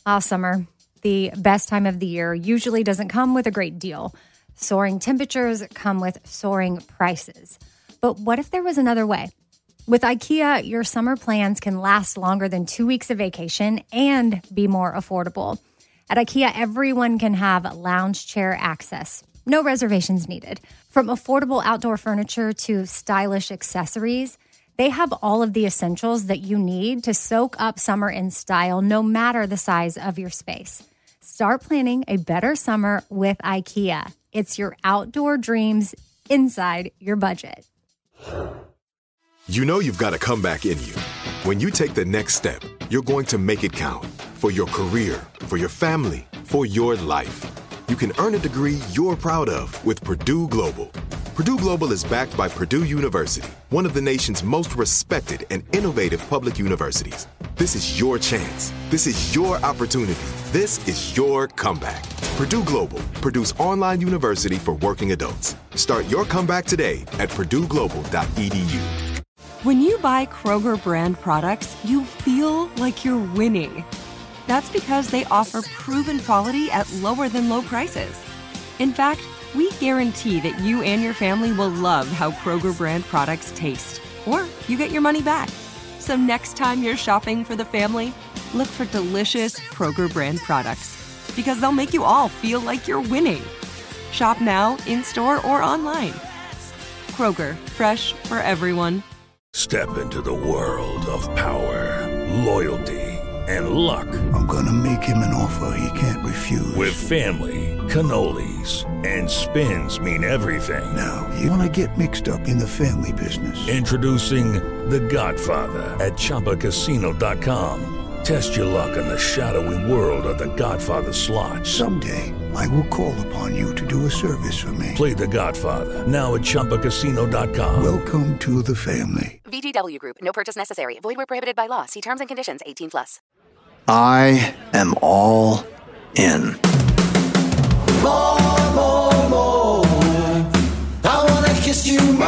Summer, the best time of the year, usually doesn't come with a great deal. Soaring temperatures come with soaring prices. But what if there was another way? With IKEA, your summer plans can last longer than 2 weeks of vacation and be more affordable. At IKEA, everyone can have lounge chair access. No reservations needed. From affordable outdoor furniture to stylish accessories, they have all of the essentials that you need to soak up summer in style, no matter the size of your space. Start planning a better summer with IKEA. It's your outdoor dreams inside your budget. You know you've got a comeback in you. When you take the next step, you're going to make it count. For your career, for your family, for your life. You can earn a degree you're proud of with Purdue Global. Purdue Global is backed by Purdue University, one of the nation's most respected and innovative public universities. This is your chance. This is your opportunity. This is your comeback. Purdue Global, Purdue's online university for working adults. Start your comeback today at purdueglobal.edu. When you buy Kroger brand products, you feel like you're winning. That's because they offer proven quality at lower than low prices. In fact, we guarantee that you and your family will love how Kroger brand products taste, or you get your money back. So next time you're shopping for the family, look for delicious Kroger brand products, because they'll make you all feel like you're winning. Shop now, in-store, or online. Kroger, fresh for everyone. Step into the world of power, loyalty, and luck. I'm gonna make him an offer he can't refuse. With family, cannolis, and spins mean everything. Now, you wanna get mixed up in the family business. Introducing The Godfather at ChumbaCasino.com. Test your luck in the shadowy world of The Godfather slot. Someday, I will call upon you to do a service for me. Play The Godfather, now at ChumbaCasino.com. Welcome to the family. VGW Group. No purchase necessary. Void where prohibited by law. See terms and conditions. 18+. I am all in. More. I wanna kiss you more.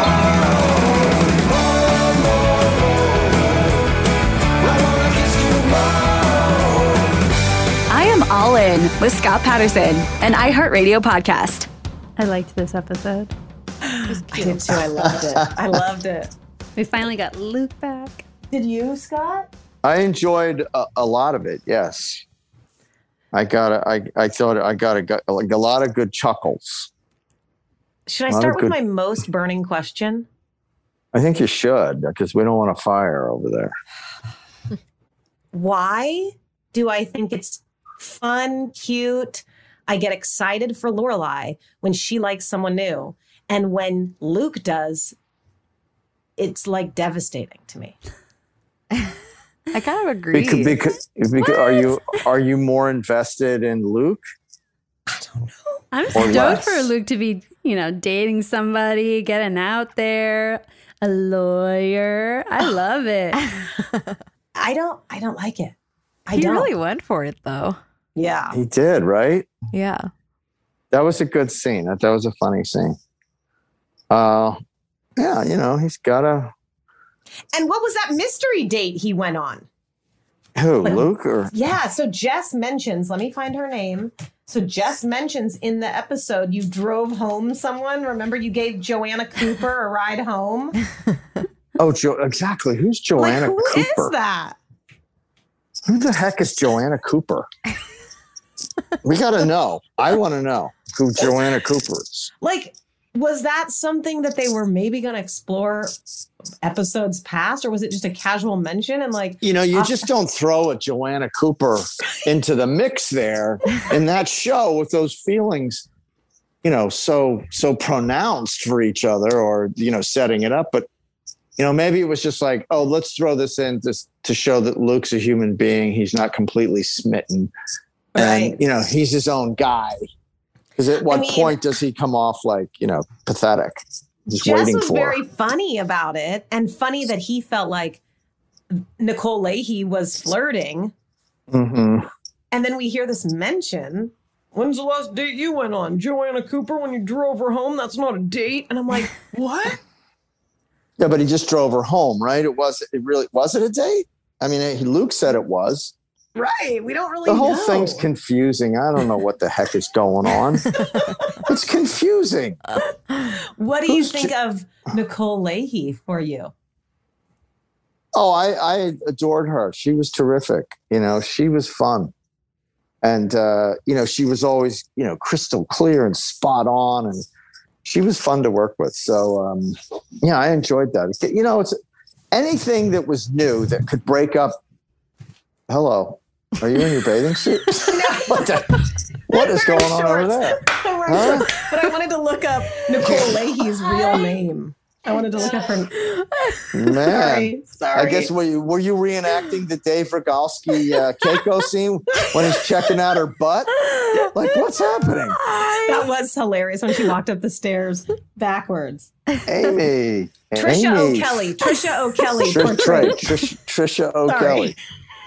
I wanna kiss you more. I am all in with Scott Patterson, an iHeartRadio podcast. I liked this episode. I did too. I loved it. I loved it. We finally got Luke back. Did you, Scott? I enjoyed a lot of it. Yes, I thought I got a lot of good chuckles. Should I start with my most burning question? I think you should, because we don't want a fire over there. Why do I think it's fun, cute? I get excited for Lorelai when she likes someone new, and when Luke does, it's like devastating to me. I kind of agree. Because are you more invested in Luke? I don't know. I'm stoked for Luke to be, dating somebody, getting out there, a lawyer. I love it. I don't like it. He really went for it though. Yeah. He did, right? Yeah. That was a good scene. That was a funny scene. Yeah, he's got a... And what was that mystery date he went on? Who, Luke? Or Yeah, so Jess mentions, let me find her name. So Jess mentions in the episode, you drove home someone. Remember you gave Joanna Cooper a ride home? Oh, exactly. Who's Joanna Cooper? Who is that? Who the heck is Joanna Cooper? We got to know. I want to know who Joanna Cooper is. Was that something that they were maybe going to explore episodes past, or was it just a casual mention? And you just don't throw a Joanna Cooper into the mix there in that show with those feelings, so pronounced for each other, or, setting it up. But, maybe it was just like, oh, let's throw this in just to show that Luke's a human being. He's not completely smitten. Right. And, he's his own guy. Because at what point does he come off pathetic? Just Jess waiting was for very funny about it, and funny that he felt like Nicole Leahy was flirting. Mm-hmm. And then we hear this mention. When's the last date you went on? Joanna Cooper, when you drove her home? That's not a date. And I'm like, what? Yeah, but he just drove her home, right? Was it a date? I mean, Luke said it was. Right. We don't really The whole know. thing's confusing. I don't know what the heck is going on. It's confusing. What do you think of Nicole Leahy for you? Oh, I adored her. She was terrific. You know, she was fun. And, you know, she was always, you know, crystal clear and spot on. And she was fun to work with. So, yeah, I enjoyed that. You know, it's anything that was new that could break up. Hello. Are you in your bathing suit? What is going on over there? Huh? But I wanted to look up Nicole Leahy's real name. I wanted to look up her. Man, Sorry. I guess were you reenacting the Dave Rogalski Keiko scene when he's checking out her butt? Like, what's happening? That was hilarious when she walked up the stairs backwards. Amy. Trisha Amy. O'Kelly. Trisha O'Kelly. Trisha O'Kelly.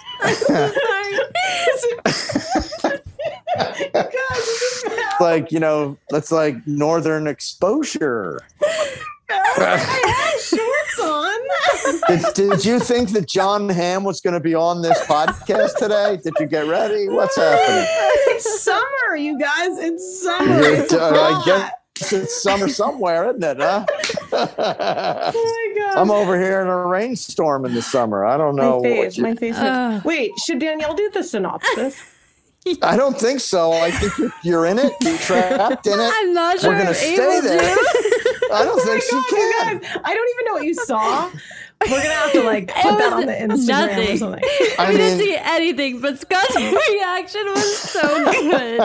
Like, you know, that's like Northern Exposure. I had shorts on. Did you think that John Hamm was going to be on this podcast today? Did you get ready? What's happening? It's summer, you guys. It's summer. I guess it's summer somewhere, isn't it? Huh? Oh my God. I'm over here in a rainstorm in the summer. I don't know. My face. Wait, should Danielle do the synopsis? I don't think so. I think you're in it. You're trapped in it. I'm not sure We're going to stay there. I don't think she can. Guys, I don't even know what you saw. We're going to have to like put that on the Instagram or something. We didn't see anything, but Scott's reaction was so good.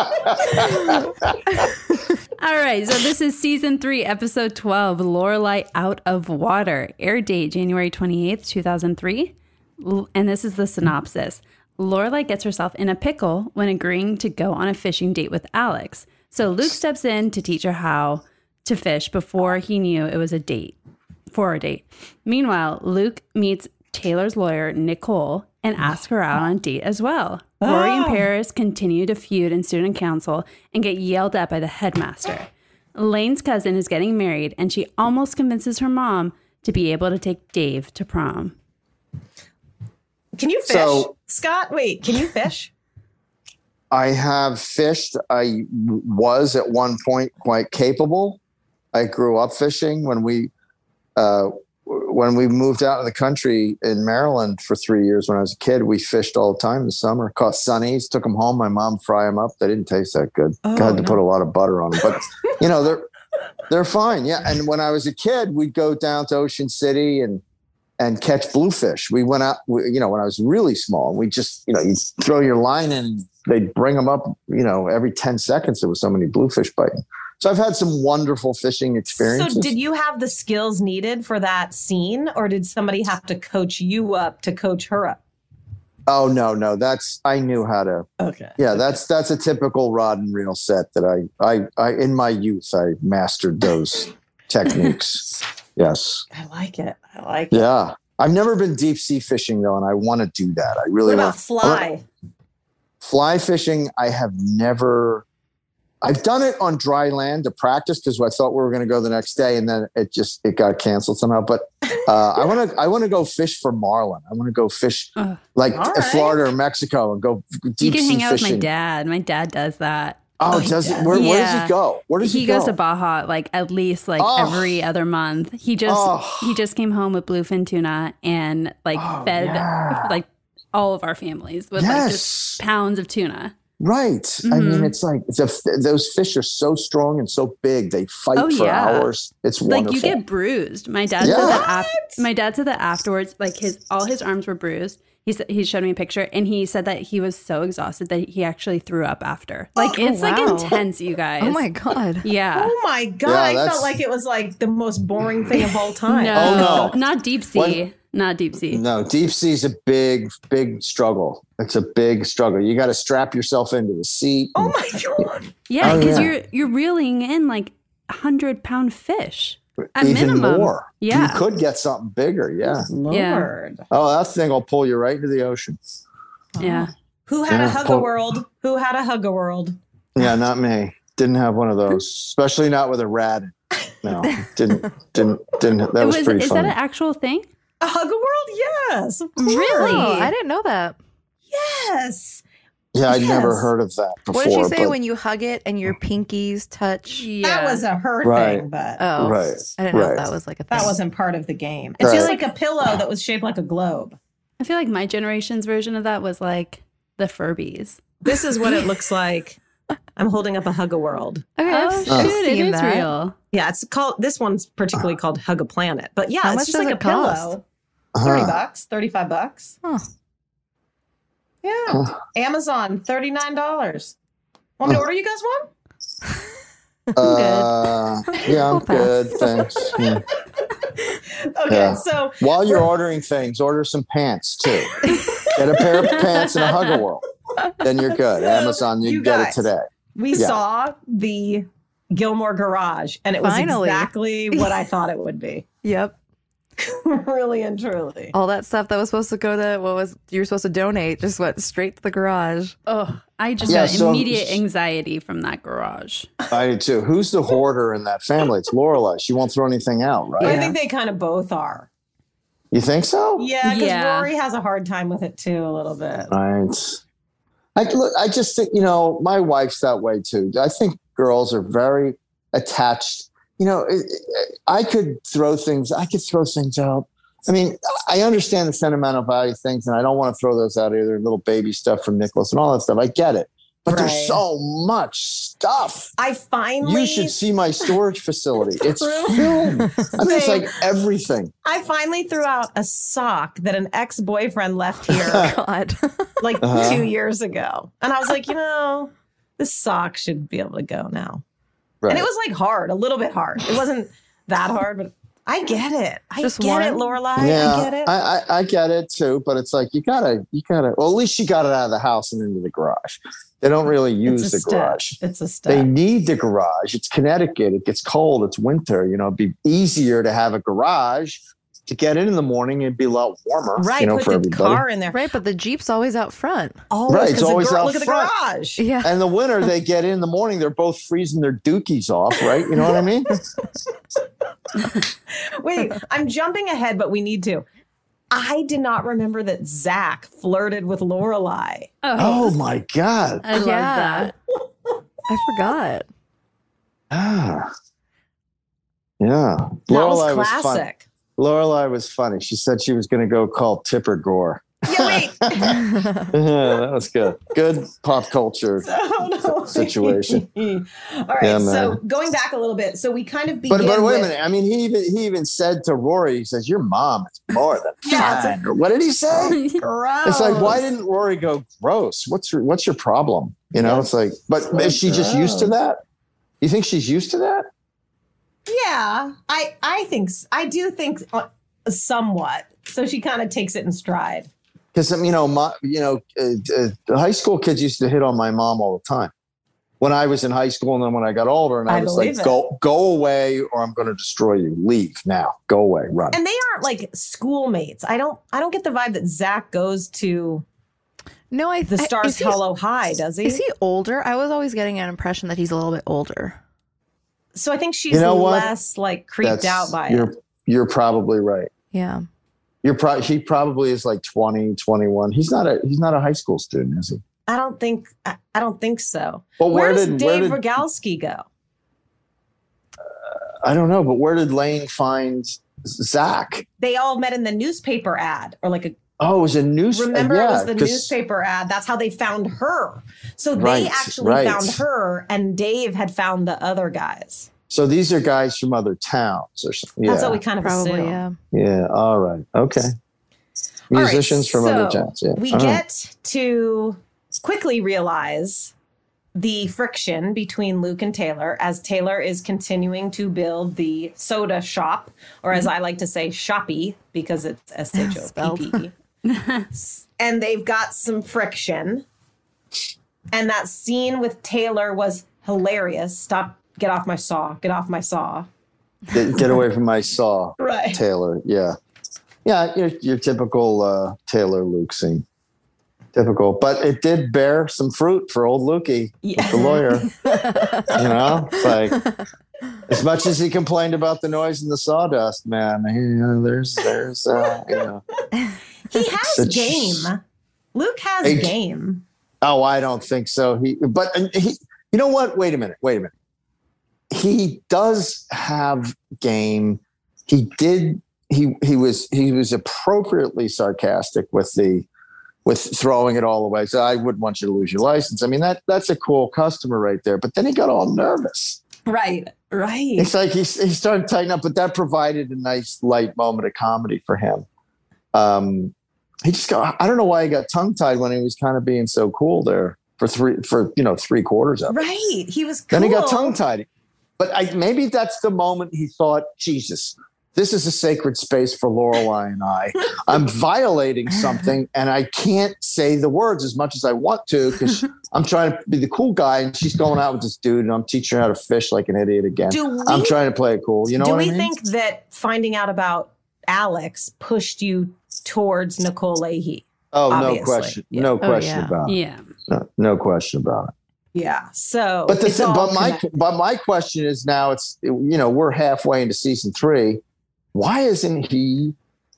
All right, so this is season 3, episode 12, Lorelai Out of Water. Air date January 28th, 2003. And this is the synopsis. Lorelai gets herself in a pickle when agreeing to go on a fishing date with Alex. So Luke steps in to teach her how to fish before he knew it was a date. Meanwhile, Luke meets Taylor's lawyer, Nicole, and asks her out on a date as well. Rory and Paris continue to feud in student council and get yelled at by the headmaster. Lane's cousin is getting married, and she almost convinces her mom to be able to take Dave to prom. Can you fish? Scott, wait, can you fish? I have fished. I was at one point quite capable. I grew up fishing when we moved out of the country in Maryland for 3 years. When I was a kid, we fished all the time in the summer. Caught sunnies, took them home. My mom fry them up. They didn't taste that good. Had to put a lot of butter on them, but you know they're fine. Yeah, and when I was a kid, we'd go down to Ocean City and catch bluefish. We went out, you know, when I was really small, we just, you know, you throw your line in, they'd bring them up, you know, every 10 seconds. There was so many bluefish biting. So I've had some wonderful fishing experiences. So did you have the skills needed for that scene, or did somebody have to coach you up to coach her up? Oh, no. I knew how to. Okay. Yeah, that's a typical rod and reel set that I in my youth, I mastered those techniques. Yes. I like it. Yeah. I've never been deep sea fishing though, and I want to do that. I really want. What about fly? Fly fishing, I have never. I've done it on dry land to practice because I thought we were going to go the next day, and then it got canceled somehow. But I want to go fish for marlin. I want to go fish Florida or Mexico and go deep sea fishing. You can hang out with my dad. My dad does that. Oh, does it? Where does he go? Where does he go? He goes to Baja like at least every other month. He just came home with bluefin tuna and fed like all of our families with like just pounds of tuna. Right. Mm-hmm. I mean, it's like those fish are so strong and so big. They fight for hours. It's wonderful. Like you get bruised. My dad said that. My dad said that afterwards, like all his arms were bruised. He showed me a picture, and he said that he was so exhausted that he actually threw up after. Like it's like intense, you guys. Oh my God. Yeah. Oh my God. Yeah, I felt like it was like the most boring thing of all time. No, not deep sea. Not deep sea. No, deep sea is a big, big struggle. It's a big struggle. You got to strap yourself into the seat. Oh my God. Yeah, because you're reeling in like 100-pound fish. At even minimum. more. Yeah. You could get something bigger. Yeah. Lord. Oh, that thing will pull you right into the ocean. Yeah. Who had a hug-a-world? Who had a hug-a-world? Yeah, not me. Didn't have one of those, especially not with a rat. No, didn't. That was pretty Is funny. that an actual thing? A hug-a-world? Yes. Of course. Really? Oh, I didn't know that. Yes. Yeah, I'd never heard of that before. What did she say but- when you hug it and your pinkies touch? That was a her Right. thing, but Oh, Right. I didn't know if Right. that was like a thing. that wasn't part of the game. It's Right. just like a pillow that was shaped like a globe. I feel like my generation's version of that was like the Furbies. This is what it looks like. I'm holding up a Hug-A-World. Okay, Oh, shit, it seen is that. real. Yeah, it's called, this one's particularly called Hug-A-Planet. But yeah, How it's much just does like a it cost? pillow. Uh-huh. $30, $35. Huh. Yeah. Amazon, $39. Want me to order you guys one? Yeah, I'm I'll pass. good. Thanks. Yeah. Okay, Yeah. so While you're ordering things, order some pants too. Get a pair of pants and a Hug-A-World. Then you're good. Amazon, you you can get guys- it today. we Yeah. saw the Gilmore Garage, and it was Finally. exactly what I thought it would be. Yep. Really and truly. All that stuff that was supposed to go to you were supposed to donate just went straight to the garage. Oh, I just Yeah, got so- immediate anxiety from that garage. I do too. Who's the hoarder in that family? It's Lorelai. She won't throw anything out, right? I think they kind of both are. You think so? Yeah, because Yeah. Rory has a hard time with it too, a little bit. Right. I just think, my wife's that way too. I think girls are very attached. I could throw things out. I mean, I understand the sentimental value of things, and I don't want to throw those out either. Little baby stuff from Nicholas and all that stuff. I get it. But Right. there's so much stuff. I finally You should see my storage facility. It's True. filled. I mean, it's like everything. I finally threw out a sock that an ex-boyfriend left here God. like Uh-huh. 2 years ago. And I was like, this sock should be able to go now. Right. And it was like hard, a little bit hard. It wasn't that hard, but I get it. I Just get it, one? Lorelai. I get it. I get it too, but it's like you gotta. Well, at least she got it out of the house and into the garage. They don't really use It's a the step. garage. It's a They step. need the garage. It's Connecticut. It gets cold. It's winter. It'd be easier to have a garage to get in the morning. It'd be a lot warmer, Right, put for the everybody. car in there. Right, but the Jeep's always out front. Oh, Right, it's 'cause the always out look at the front. garage. Yeah. And the winter, they get in the morning. They're both freezing their dookies off, right? You know what I mean? Wait, I'm jumping ahead, but we need to. I did not remember that Zach flirted with Lorelai. Oh my God! I love that. I forgot. Ah, yeah. That Lorelai was fun. classic. Lorelai was funny. She said she was going to go call Tipper Gore. Yeah, wait. Yeah, that was good. Good pop culture situation. All right, Yeah, so man. going back a little bit, so we kind of begin But wait a with- minute. I mean, he even said to Rory, he says, "Your mom is more than Yeah, fine." Or what did he say? Gross. It's like, why didn't Rory go gross? What's your problem? It's like, but is she just used to that? You think she's used to that? Yeah, I do think somewhat. So she kind of takes it in stride. Because high school kids used to hit on my mom all the time when I was in high school, and then when I got older, and I was like, believe it. go away, or I'm going to destroy you. Leave now. Go away. Run. And they aren't like schoolmates. I don't get the vibe that Zach goes to No, the Stars Hollow High, does he? Is he older? I was always getting an impression that he's a little bit older. So I think she's You know what? less like creeped out by it. You're probably right. Yeah. He probably is like 20, 21. He's not a high school student, is he? I don't think so. But where where does did- Dave where did- Rogalski go? I don't know, but where did Lane find Zach? They all met in the newspaper ad, or like a. Oh, it was a news. Remember, yeah, it was the 'cause- newspaper ad. That's how they found her. So they Right, actually right. found her, and Dave had found the other guys. So these are guys from other towns or something. Yeah. That's what we kind of Probably, assume. yeah. Yeah. All right. Okay. All right, Musicians from other so towns. Yeah. We All right. get to quickly realize the friction between Luke and Taylor as Taylor is continuing to build the soda shop, or as I like to say, shoppy, because it's SHOPPE. And they've got some friction. And that scene with Taylor was hilarious. Get off my saw. Get off my saw. Get away from my saw. Right. Taylor. Yeah. Yeah. Your typical Taylor Luke scene. Typical. But it did bear some fruit for old Lukey, with the lawyer. It's like, as much as he complained about the noise and the sawdust, man, there's He has game. Luke has game. Oh, I don't think so. He, you know what? Wait a minute. He does have game. He was appropriately sarcastic with throwing it all away. So I wouldn't want you to lose your license. I mean, that's a cool customer right there. But then he got all nervous. Right. It's like he started tightening up, but that provided a nice light moment of comedy for him. He just I don't know why he got tongue tied when he was kind of being so cool there for 3/4 of it. Right. He was cool. Then he got tongue tied. But maybe that's the moment he thought, Jesus, this is a sacred space for Lorelai and I. I'm violating something and I can't say the words as much as I want to because I'm trying to be the cool guy and she's going out with this dude and I'm teaching her how to fish like an idiot again. I'm trying to play it cool. You know what I mean? Do we think that finding out about Alex pushed you towards Nicole Leahy? Oh, obviously. No question. Yeah. No question about it. Yeah. No question about it. Yeah. So, but my question is now we're halfway into season 3. Why isn't he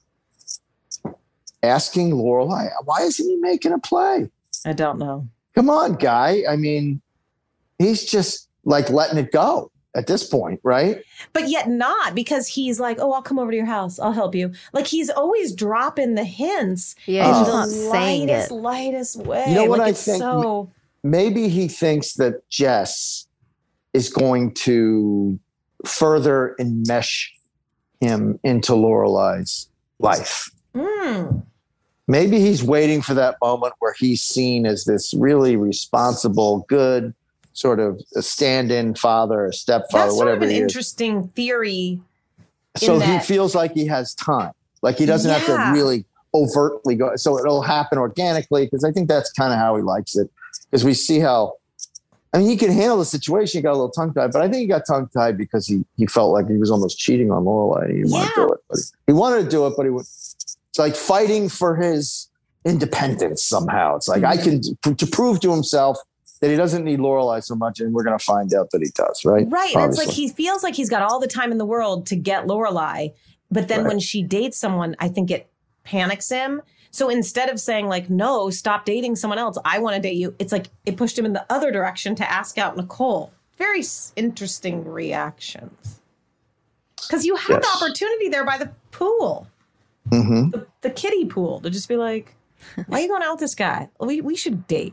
asking Lorelai? Why isn't he making a play? I don't know. Come on, guy. I mean, he's just like letting it go at this point, right? But yet not, because he's like, oh, I'll come over to your house. I'll help you. Like he's always dropping the hints. Yeah, he's in not the saying it. lightest way. You know what like I think? So... Maybe he thinks that Jess is going to further enmesh him into Lorelai's life. Maybe he's waiting for that moment where he's seen as this really responsible, good sort of a stand-in father, a stepfather, that's whatever sort of an he is. Interesting theory. So he feels like he has time, like he doesn't have to really overtly go. So it'll happen organically because I think that's kind of how he likes it. Because we see how, I mean, he can handle the situation. He got a little tongue-tied, but I think he got tongue-tied because he felt like he was almost cheating on Lorelai. He didn't want to do it. But he wanted to do it, but it's like fighting for his independence somehow. It's like I can to prove to himself that he doesn't need Lorelai so much, and we're going to find out that he does, right? Right. And it's like he feels like he's got all the time in the world to get Lorelai, but then when she dates someone, I think it panics him. So instead of saying like, no, stop dating someone else, I want to date you, it's like it pushed him in the other direction to ask out Nicole. Very interesting reactions. Because you had the opportunity there by the pool, the kiddie pool, to just be like, why are you going out with this guy? We should date.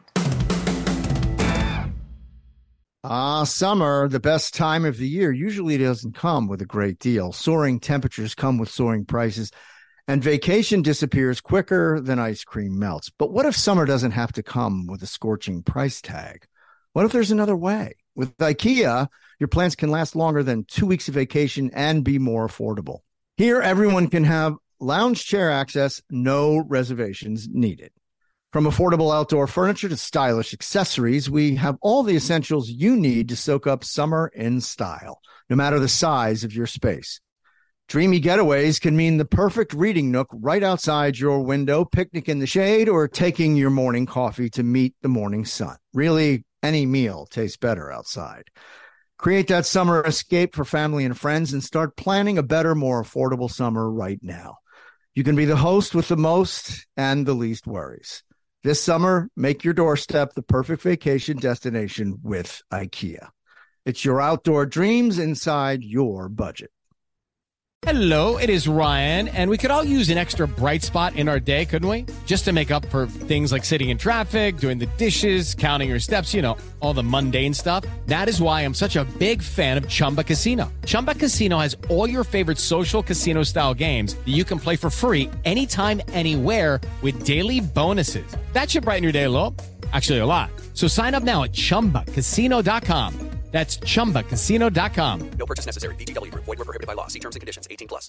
Summer, the best time of the year, usually doesn't come with a great deal. Soaring temperatures come with soaring prices. And vacation disappears quicker than ice cream melts. But what if summer doesn't have to come with a scorching price tag? What if there's another way? With IKEA, your plans can last longer than 2 weeks of vacation and be more affordable. Here, everyone can have lounge chair access, no reservations needed. From affordable outdoor furniture to stylish accessories, we have all the essentials you need to soak up summer in style, no matter the size of your space. Dreamy getaways can mean the perfect reading nook right outside your window, picnic in the shade, or taking your morning coffee to meet the morning sun. Really, any meal tastes better outside. Create that summer escape for family and friends and start planning a better, more affordable summer right now. You can be the host with the most and the least worries. This summer, make your doorstep the perfect vacation destination with IKEA. It's your outdoor dreams inside your budget. Hello, it is Ryan, and we could all use an extra bright spot in our day, couldn't we? Just to make up for things like sitting in traffic, doing the dishes, counting your steps, all the mundane stuff. That is why I'm such a big fan of Chumba Casino. Chumba Casino has all your favorite social casino-style games that you can play for free anytime, anywhere with daily bonuses. That should brighten your day a little. Actually, a lot. So sign up now at ChumbaCasino.com. That's ChumbaCasino.com. No purchase necessary. VGW Group. Void where prohibited by law. See terms and conditions. 18+.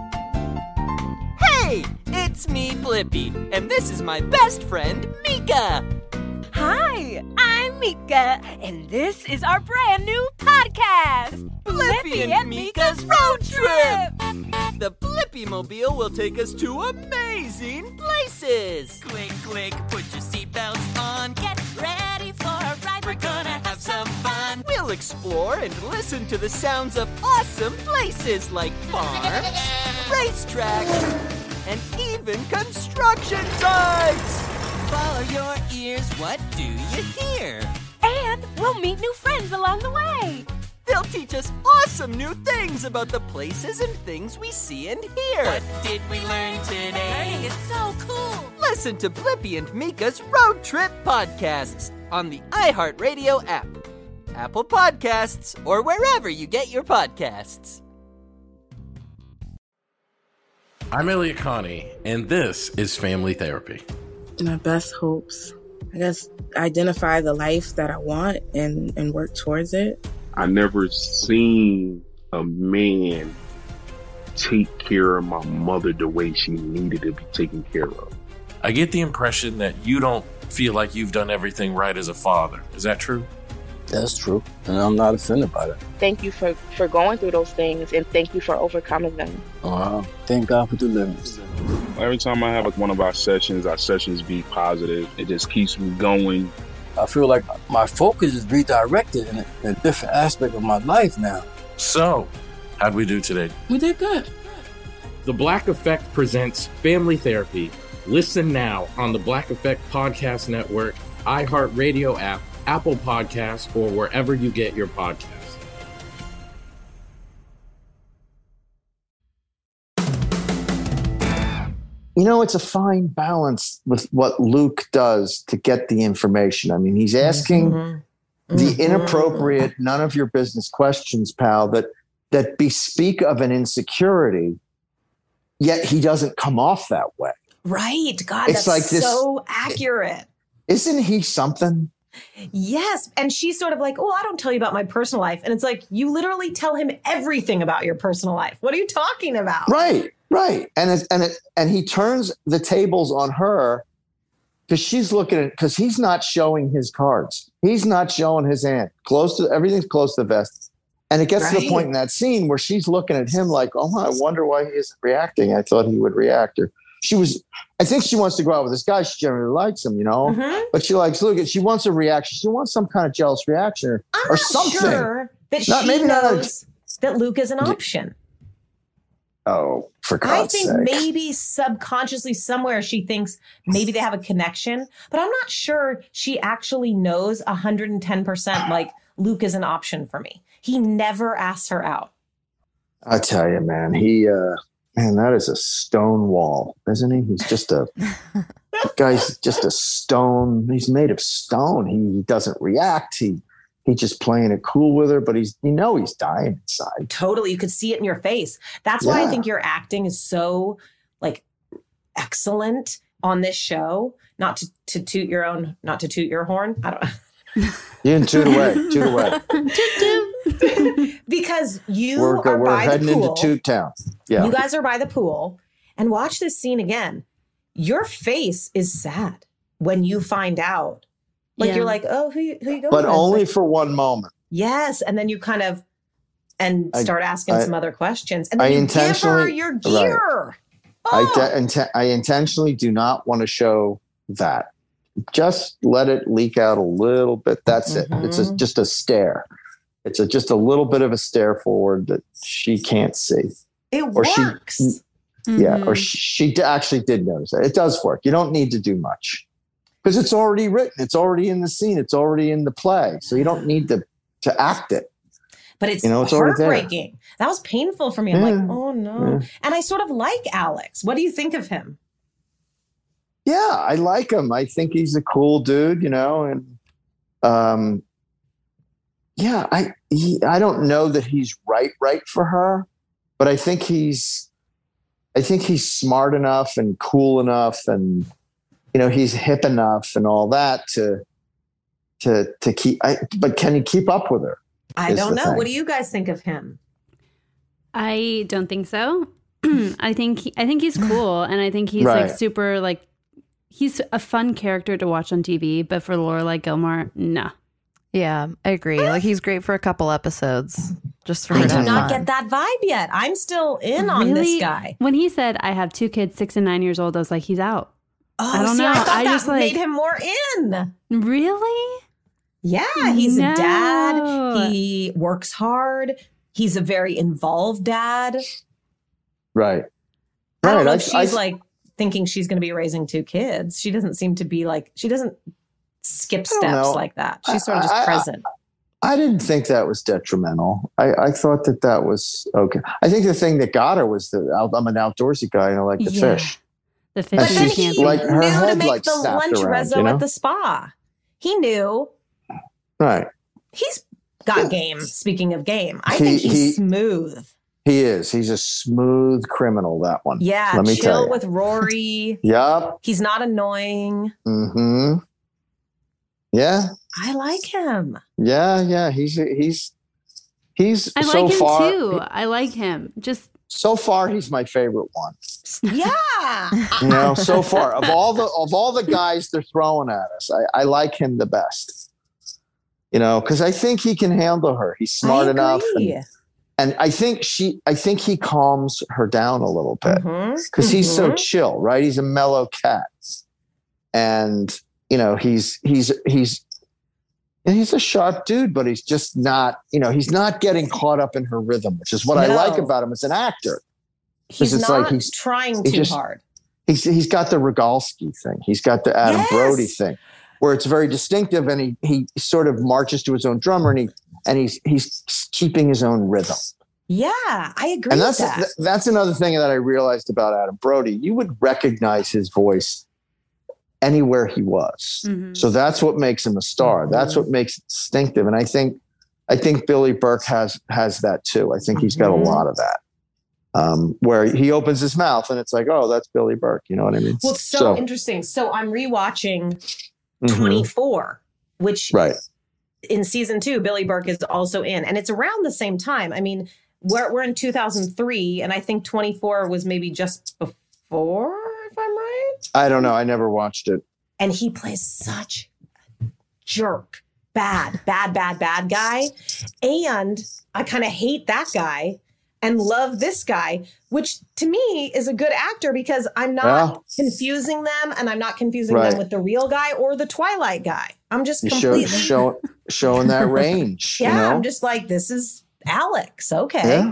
Hey, it's me, Blippi, and this is my best friend, Mika. Hi, I'm Mika, and this is our brand new podcast, Blippi and Mika's Road Trip. The Blippi-mobile will take us to amazing places. Click, click, put your seatbelts on, get ready for a ride. We're gonna have some fun. We'll explore and listen to the sounds of awesome places like farms, racetracks, and even construction sites. Follow your ears, what do you hear? And we'll meet new friends along the way. They'll teach us awesome new things about the places and things we see and hear. What did we learn today? Learning is so cool. Listen to Blippi and Mika's Road Trip Podcasts on the iHeartRadio app, Apple Podcasts, or wherever you get your podcasts. I'm Elliot Connie, and this is Family Therapy. My best hopes, I guess, identify the life that I want and work towards it. I never seen a man take care of my mother the way she needed to be taken care of. I get the impression that you don't feel like you've done everything right as a father. Is that true? That's true, and I'm not offended by that. Thank you for going through those things, and thank you for overcoming them. Thank God for deliverance. Every time I have one of our sessions be positive. It just keeps me going. I feel like my focus is redirected in a different aspect of my life now. So, how'd we do today? We did good. The Black Effect presents Family Therapy. Listen now on the Black Effect Podcast Network, iHeartRadio app, Apple Podcasts, or wherever you get your podcasts. You know, it's a fine balance with what Luke does to get the information. I mean, he's asking the inappropriate, none of your business questions, pal, that bespeak of an insecurity, yet he doesn't come off that way. Right. God, It's that's like this- so accurate. Isn't he something? Yes. And she's sort of like, oh, I don't tell you about my personal life. And it's like, you literally tell him everything about your personal life. What are you talking about? Right. And he turns the tables on her because she's looking at, because he's not showing his cards. He's not showing his hand. Everything's close to the vest. And it gets to the point in that scene where she's looking at him like, oh, I wonder why he isn't reacting. I thought he would react. Or I think she wants to go out with this guy. She generally likes him, but she likes Luke. She wants a reaction. She wants some kind of jealous reaction or something. Sure that she knows that Luke is an option. Oh, for God's sake. I think maybe subconsciously somewhere she thinks maybe they have a connection, but I'm not sure she actually knows 110% like Luke is an option for me. He never asks her out. I tell you, man, that is a stone wall, isn't he? He's just guy's just a stone. He's made of stone. He doesn't react. He's just playing it cool with her, but he's dying inside. Totally. You could see it in your face. That's why I think your acting is so excellent on this show. Not to toot your horn. I don't You can toot away. Because we're heading into Toot Town. Yeah. You guys are by the pool and watch this scene again. Your face is sad when you find out. You're like, oh, who you going But with? only for one moment. Yes. And then you kind of start asking some other questions. And then I you intentionally give her your gear. Right. I intentionally do not want to show that. Just let it leak out a little bit. That's it. It's just a stare. It's just a little bit of a stare forward that she can't see. It works. Or she actually did notice it. It does work. You don't need to do much because it's already written. It's already in the scene. It's already in the play. So you don't need to act it. But it's already heartbreaking. That was painful for me. I'm like, oh no. Yeah. And I sort of like Alex. What do you think of him? Yeah, I like him. I think he's a cool dude, and I don't know that he's right for her, but I think he's smart enough and cool enough, and he's hip enough and all that to keep. But can he keep up with her? I don't know. What do you guys think of him? I don't think so. I think he's cool, and I think he's super he's a fun character to watch on TV. But for Lorelai Gilmore, no. Yeah, I agree. He's great for a couple episodes. Just for I do not get that vibe yet. I'm still in on this guy. When he said, "I have 2 kids, 6 and 9 years old," I was like, "He's out." Oh, I don't know. I thought I that just made him more in. Really? Yeah, he's a dad. He works hard. He's a very involved dad. Right. I don't know if she's thinking she's going to be raising 2 kids. She doesn't seem to be like, she doesn't skip I don't steps know. like that. She's sort of just present. I didn't think that was detrimental. I thought that was okay. I think the thing that got her was that I'm an outdoorsy guy and I like to fish. The And fish. she's He like her knew to head make like the snapped lunch around, rezo you know? at the spa. He knew. Right. He's got game. Speaking of game, I think he's smooth. He is. He's a smooth criminal, that one. Yeah, Let me tell chill you. with Rory. Yup. He's not annoying. Mm-hmm. Yeah. I like him. Yeah. He's I so like him far, too. I like him. Just so far, he's my favorite one. Yeah. You know, so far of all the guys they're throwing at us, I like him the best. You know, because I think he can handle her. He's smart enough, and I think he calms her down a little bit because he's so chill, right? He's a mellow cat, and you know he's a sharp dude, but he's just not. You know, he's not getting caught up in her rhythm, which is what I like about him as an actor. He's It's not like he's trying he too just- hard. He's got the Rogalski thing. He's got the Adam Brody thing, where it's very distinctive, and he sort of marches to his own drummer, and he's keeping his own rhythm. Yeah, I agree And with that. that's another thing that I realized about Adam Brody. You would recognize his voice anywhere he was. So that's what makes him a star. That's what makes it distinctive. And I think Billy Burke has that too. I think he's got a lot of that. Where he opens his mouth and it's like, oh, that's Billy Burke. You know what I mean? Well, it's so interesting. So I'm rewatching Mhm. 24, which Right. in season 2, Billy Burke is also in, and it's around the same time. I mean, we're in 2003, and I think 24 was maybe just before, if I'm right. I don't know. I never watched it. And he plays such a jerk, bad guy, and I kind of hate that guy and love this guy, which to me is a good actor because I'm not confusing them, and I'm not confusing Right. them with the real guy or the Twilight guy. I'm just You completely showing that range. yeah. You know? I'm just like, this is Alex. Okay. Yeah.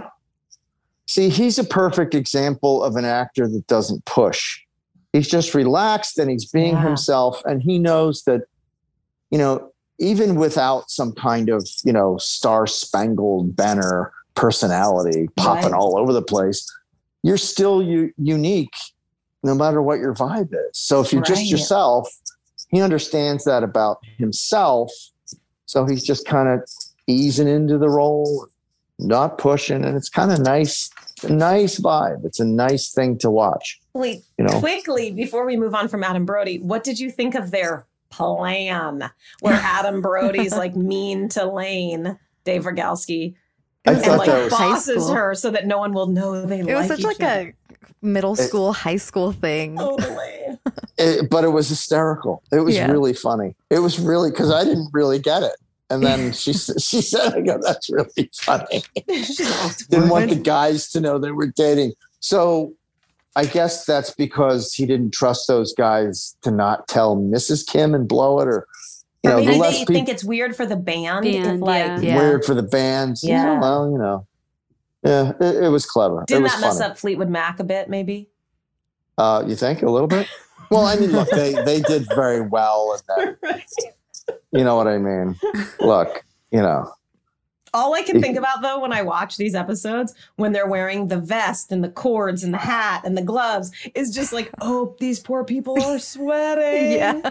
See, he's a perfect example of an actor that doesn't push. He's just relaxed and he's being himself. And he knows that, you know, even without some kind of, you know, star-spangled banner personality popping all over the place, you're still unique no matter what your vibe is. So if you're just yourself, he understands that about himself. So he's just kind of easing into the role, not pushing, and it's kind of nice, a nice vibe. It's a nice thing to watch. Wait, You know? quickly, before we move on from Adam Brody, what did you think of their plan where Adam Brody's like mean to Lane, Dave Rogalski, and thought like that was- High bosses school. her so that no one will know they It like was such each like other. a middle school, high school thing. Totally. But it was hysterical. It was Yeah. really funny. It was really, because I didn't really get it. And then she said, I go, that's really funny. Didn't want the guys to know they were dating. So I guess that's because he didn't trust those guys to not tell Mrs. Kim and blow it, or, you know, Or the maybe less they people think it's weird for the band. If like, weird for the bands. Yeah. Well, you know, yeah, it was clever. Didn't it was that mess funny. up Fleetwood Mac a bit, maybe? You think a little bit? Well, I mean, look, they did very well in that. You know what I mean? Look, you know. All I can think about, though, when I watch these episodes, when they're wearing the vest and the cords and the hat and the gloves, is just like, oh, these poor people are sweating.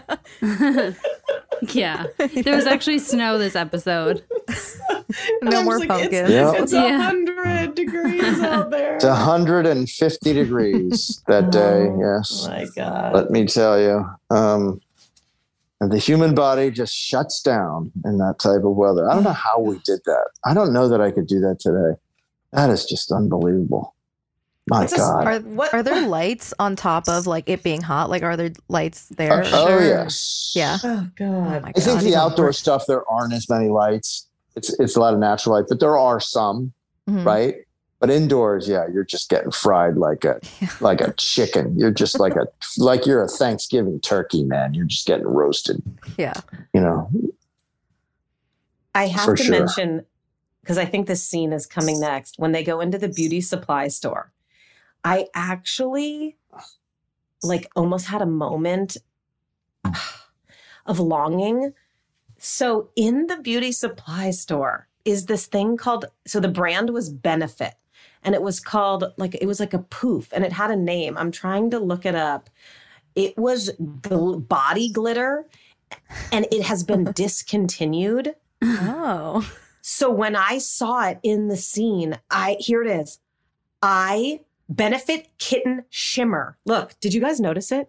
Yeah. There was actually snow this episode. No more like, pumpkins. It's 100 degrees out there. It's 150 degrees that day. Yes. Oh my God. Let me tell you. And the human body just shuts down in that type of weather. I don't know how we did that. I don't know that I could do that today. That is just unbelievable. My God. Are there lights on top of like it being hot? Like, are there lights there? Oh, yes. Yeah. Oh God. my I think God, the even outdoor worse. stuff, there aren't as many lights. It's a lot of natural light, but there are some, Mhm. right? But indoors, yeah, you're just getting fried like a chicken. You're just like you're a Thanksgiving turkey, man. You're just getting roasted. Yeah. You know. I have For to sure. mention, because I think this scene is coming next, when they go into the beauty supply store. I actually like almost had a moment of longing. So in the beauty supply store is this thing called, so the brand was Benefit, and it was called it was like a poof, and it had a name. I'm trying to look it up. It was body glitter, and it has been discontinued. Oh. So when I saw it in the scene, here it is. Benefit Kitten Shimmer. Look, did you guys notice it?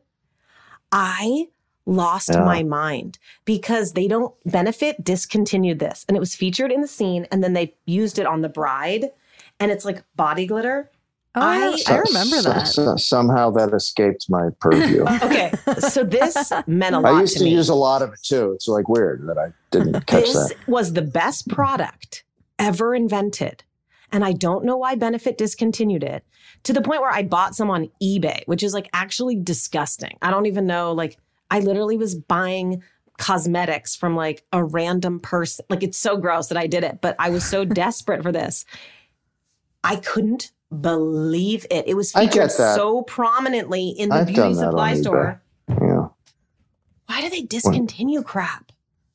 I lost my mind because Benefit discontinued this, and it was featured in the scene, and then they used it on the bride, and it's like body glitter. Oh, I remember that. Somehow that escaped my purview. Okay, so this meant a lot to me. I used to use a lot of it too. It's like weird that I didn't catch This that. was the best product ever invented. And I don't know why Benefit discontinued it, to the point where I bought some on eBay, which is like actually disgusting. I don't even know, I literally was buying cosmetics from like a random person. Like, it's so gross that I did it, but I was so desperate for this. I couldn't believe it. It was featured so prominently in the beauty supply store. Yeah. Why do they discontinue crap?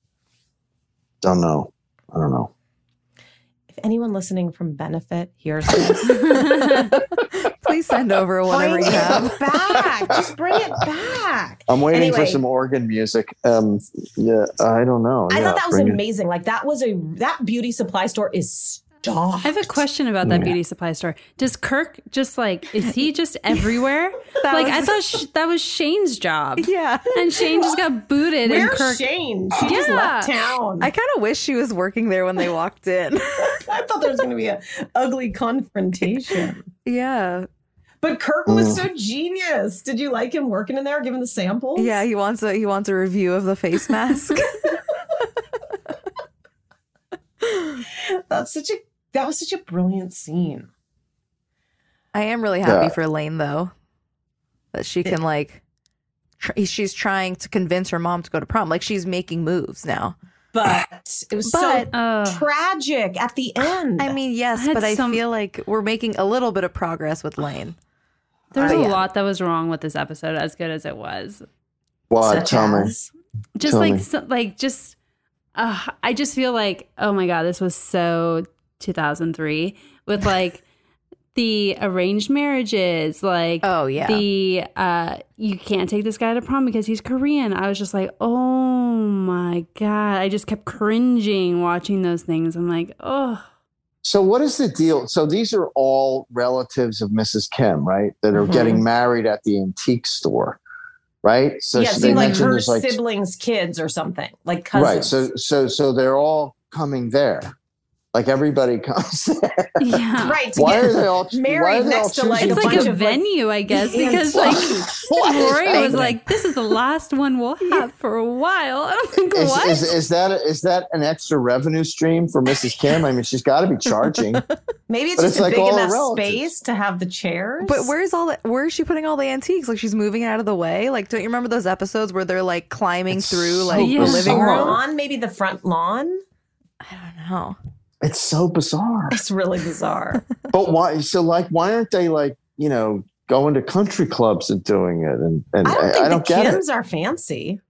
Don't know. I don't know. If anyone listening from Benefit hears this, please send over whatever you have. Back. Just bring it back. I'm waiting for some organ music. Yeah, I don't know. I thought that was amazing. Like, that beauty supply store is stocked. I have a question about that beauty supply store. Does Kirk just is he just everywhere? I thought that was Shane's job. Yeah. And Shane just got booted. Where's and Kirk, Shane? She just left town. I kind of wish she was working there when they walked in. I thought there was going to be an ugly confrontation. Yeah. But Kirk was so genius. Did you like him working in there, giving the samples? Yeah, he wants a review of the face mask. That was such a brilliant scene. I am really happy for Lane, though, that she can she's trying to convince her mom to go to prom. Like, she's making moves now. But it was so tragic at the end. I mean, yes, but I feel like we're making a little bit of progress with Lane. There's a lot that was wrong with this episode, as good as it was. What? Tell me. I just feel like, oh my God, this was so 2003 with the arranged marriages, you can't take this guy to prom because he's Korean. I was just like, oh my God. I just kept cringing watching those things. I'm like, oh. So what is the deal? So these are all relatives of Mrs. Kim, right? That are getting married at the antique store, right? So yeah, they like her siblings' kids or something, like cousins. Right. So they're all coming there. Like, everybody comes there. Yeah. Right. Why are they all married next to it's like a venue, I guess, because Lori was like, this is the last one we'll have for a while. I'm like, what? Is that an extra revenue stream for Mrs. Kim? I mean, she's got to be charging. Maybe it's just a big enough space to have the chairs. But where is she putting all the antiques? Like, she's moving out of the way? Like, don't you remember those episodes where they're climbing through the living room? Maybe the front lawn? I don't know. It's so bizarre. It's really bizarre. But why? So, why aren't they going to country clubs and doing it? And I don't think get Kims are fancy.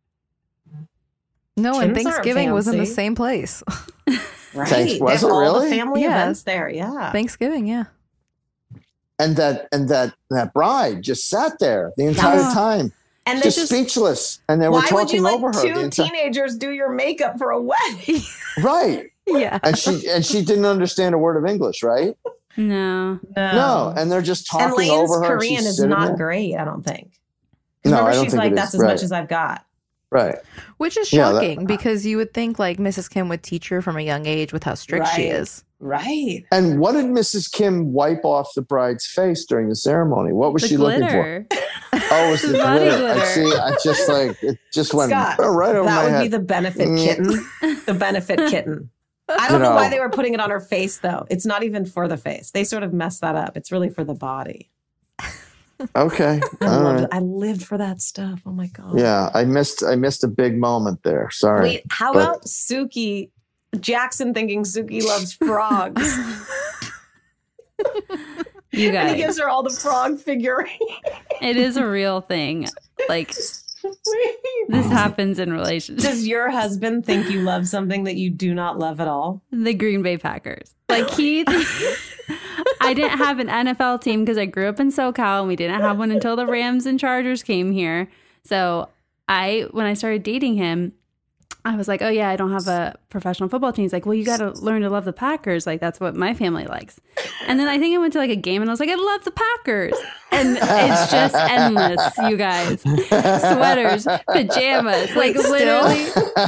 No, Kims and Thanksgiving was in the same place. Right. Was it all really? The family events there. Yeah. Thanksgiving. Yeah. And that bride just sat there the entire time. And just speechless. And they were talking over her. Why would you let two teenagers do your makeup for a wedding? Right. Yeah. And she didn't understand a word of English, right? No. And they're just talking and Lane's over her. Korean is not great, I don't think. No, remember, I don't she's think like, it that's is. as much as I've got. Right. Which is shocking because you would think Mrs. Kim would teach her from a young age with how strict she is. Right. And what did Mrs. Kim wipe off the bride's face during the ceremony? What was she looking for? Oh, it's the glitter. I see. I just it just went right over my head. That would be the Benefit kitten. The Benefit kitten. I don't know why they were putting it on her face, though. It's not even for the face. They sort of messed that up. It's really for the body. Okay. I lived for that stuff. Oh my God. Yeah, I missed a big moment there. Sorry. Wait, how about Suki? Jackson thinking Suki loves frogs. You And he guys, gives her all the frog figurines. it is a real thing. Like, this happens in relationships. Does your husband think you love something that you do not love at all? The Green Bay Packers. Like, I didn't have an NFL team because I grew up in SoCal, and we didn't have one until the Rams and Chargers came here. So when I started dating him, I was like, oh yeah, I don't have a professional football team. He's like, well, you got to learn to love the Packers. Like, that's what my family likes. And then I think I went to like a game and I was like, I love the Packers. And it's just endless, you guys. Sweaters, pajamas, like literally.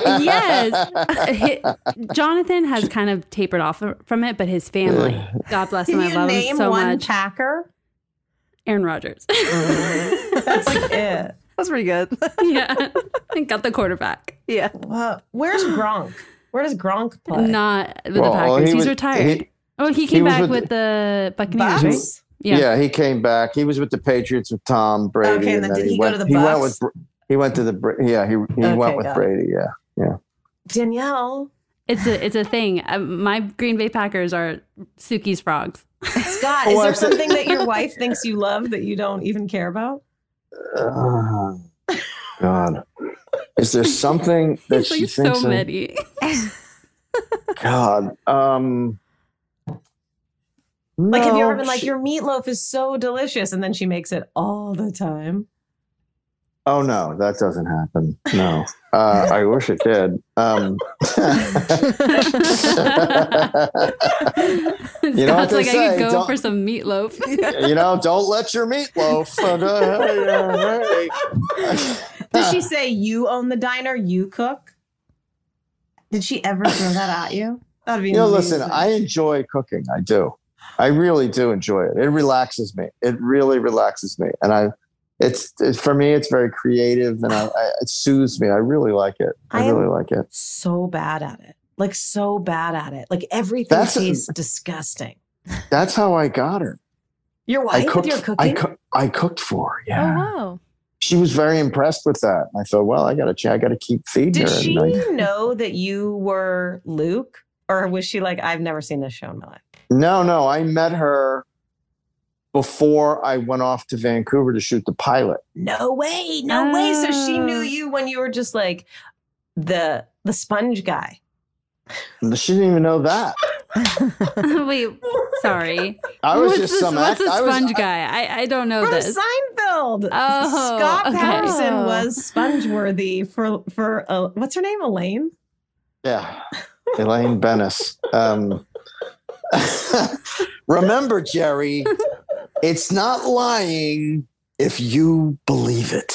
Yes. Jonathan has kind of tapered off from it, but his family, God bless him. I love him so much. Name one Packer? Aaron Rodgers. That's like it. That's pretty good. Yeah. And got the quarterback. Yeah. Wow. Where's Gronk? Where does Gronk play? Not with the Packers. He's retired. He came back with the Buccaneers, right? Yeah, he came back. He was with the Patriots with Tom Brady. Okay, and then did he go to the Bucs? He went to the he went with Brady. Yeah. Danielle. It's a thing. My Green Bay Packers are Suki's frogs. Scott, is there something that your wife thinks you love that you don't even care about? God, is there something that she thinks? So many. God, like, have you ever been like, your meatloaf is so delicious, and then she makes it all the time? Oh no, that doesn't happen. No, I wish it did. You know what they like say? I could go for some meatloaf. You know, don't let your meatloaf. Does she say you own the diner, you cook? Did she ever throw that at you? That'd be amazing. Listen, I enjoy cooking. I do. I really do enjoy it. It relaxes me. It really relaxes me, and it's for me. It's very creative, and it soothes me. I really like it. I really like it. So bad at it. Like, so bad at it. Like, everything tastes disgusting. That's how I got her. Your wife with your cooking? I cooked for her. Yeah. Oh wow. She was very impressed with that. I thought, well, I got to keep feeding her. Did she know that you were Luke, or was she like, I've never seen this show in my life? No. I met her before I went off to Vancouver to shoot the pilot. No way. So she knew you when you were just like the sponge guy. She didn't even know that. Wait, sorry. What's the sponge guy? I don't know from this. Seinfeld. Oh, Scott okay. Patterson was sponge-worthy for what's her name? Elaine? Yeah. Elaine Bennis. Remember, Jerry, it's not lying if you believe it.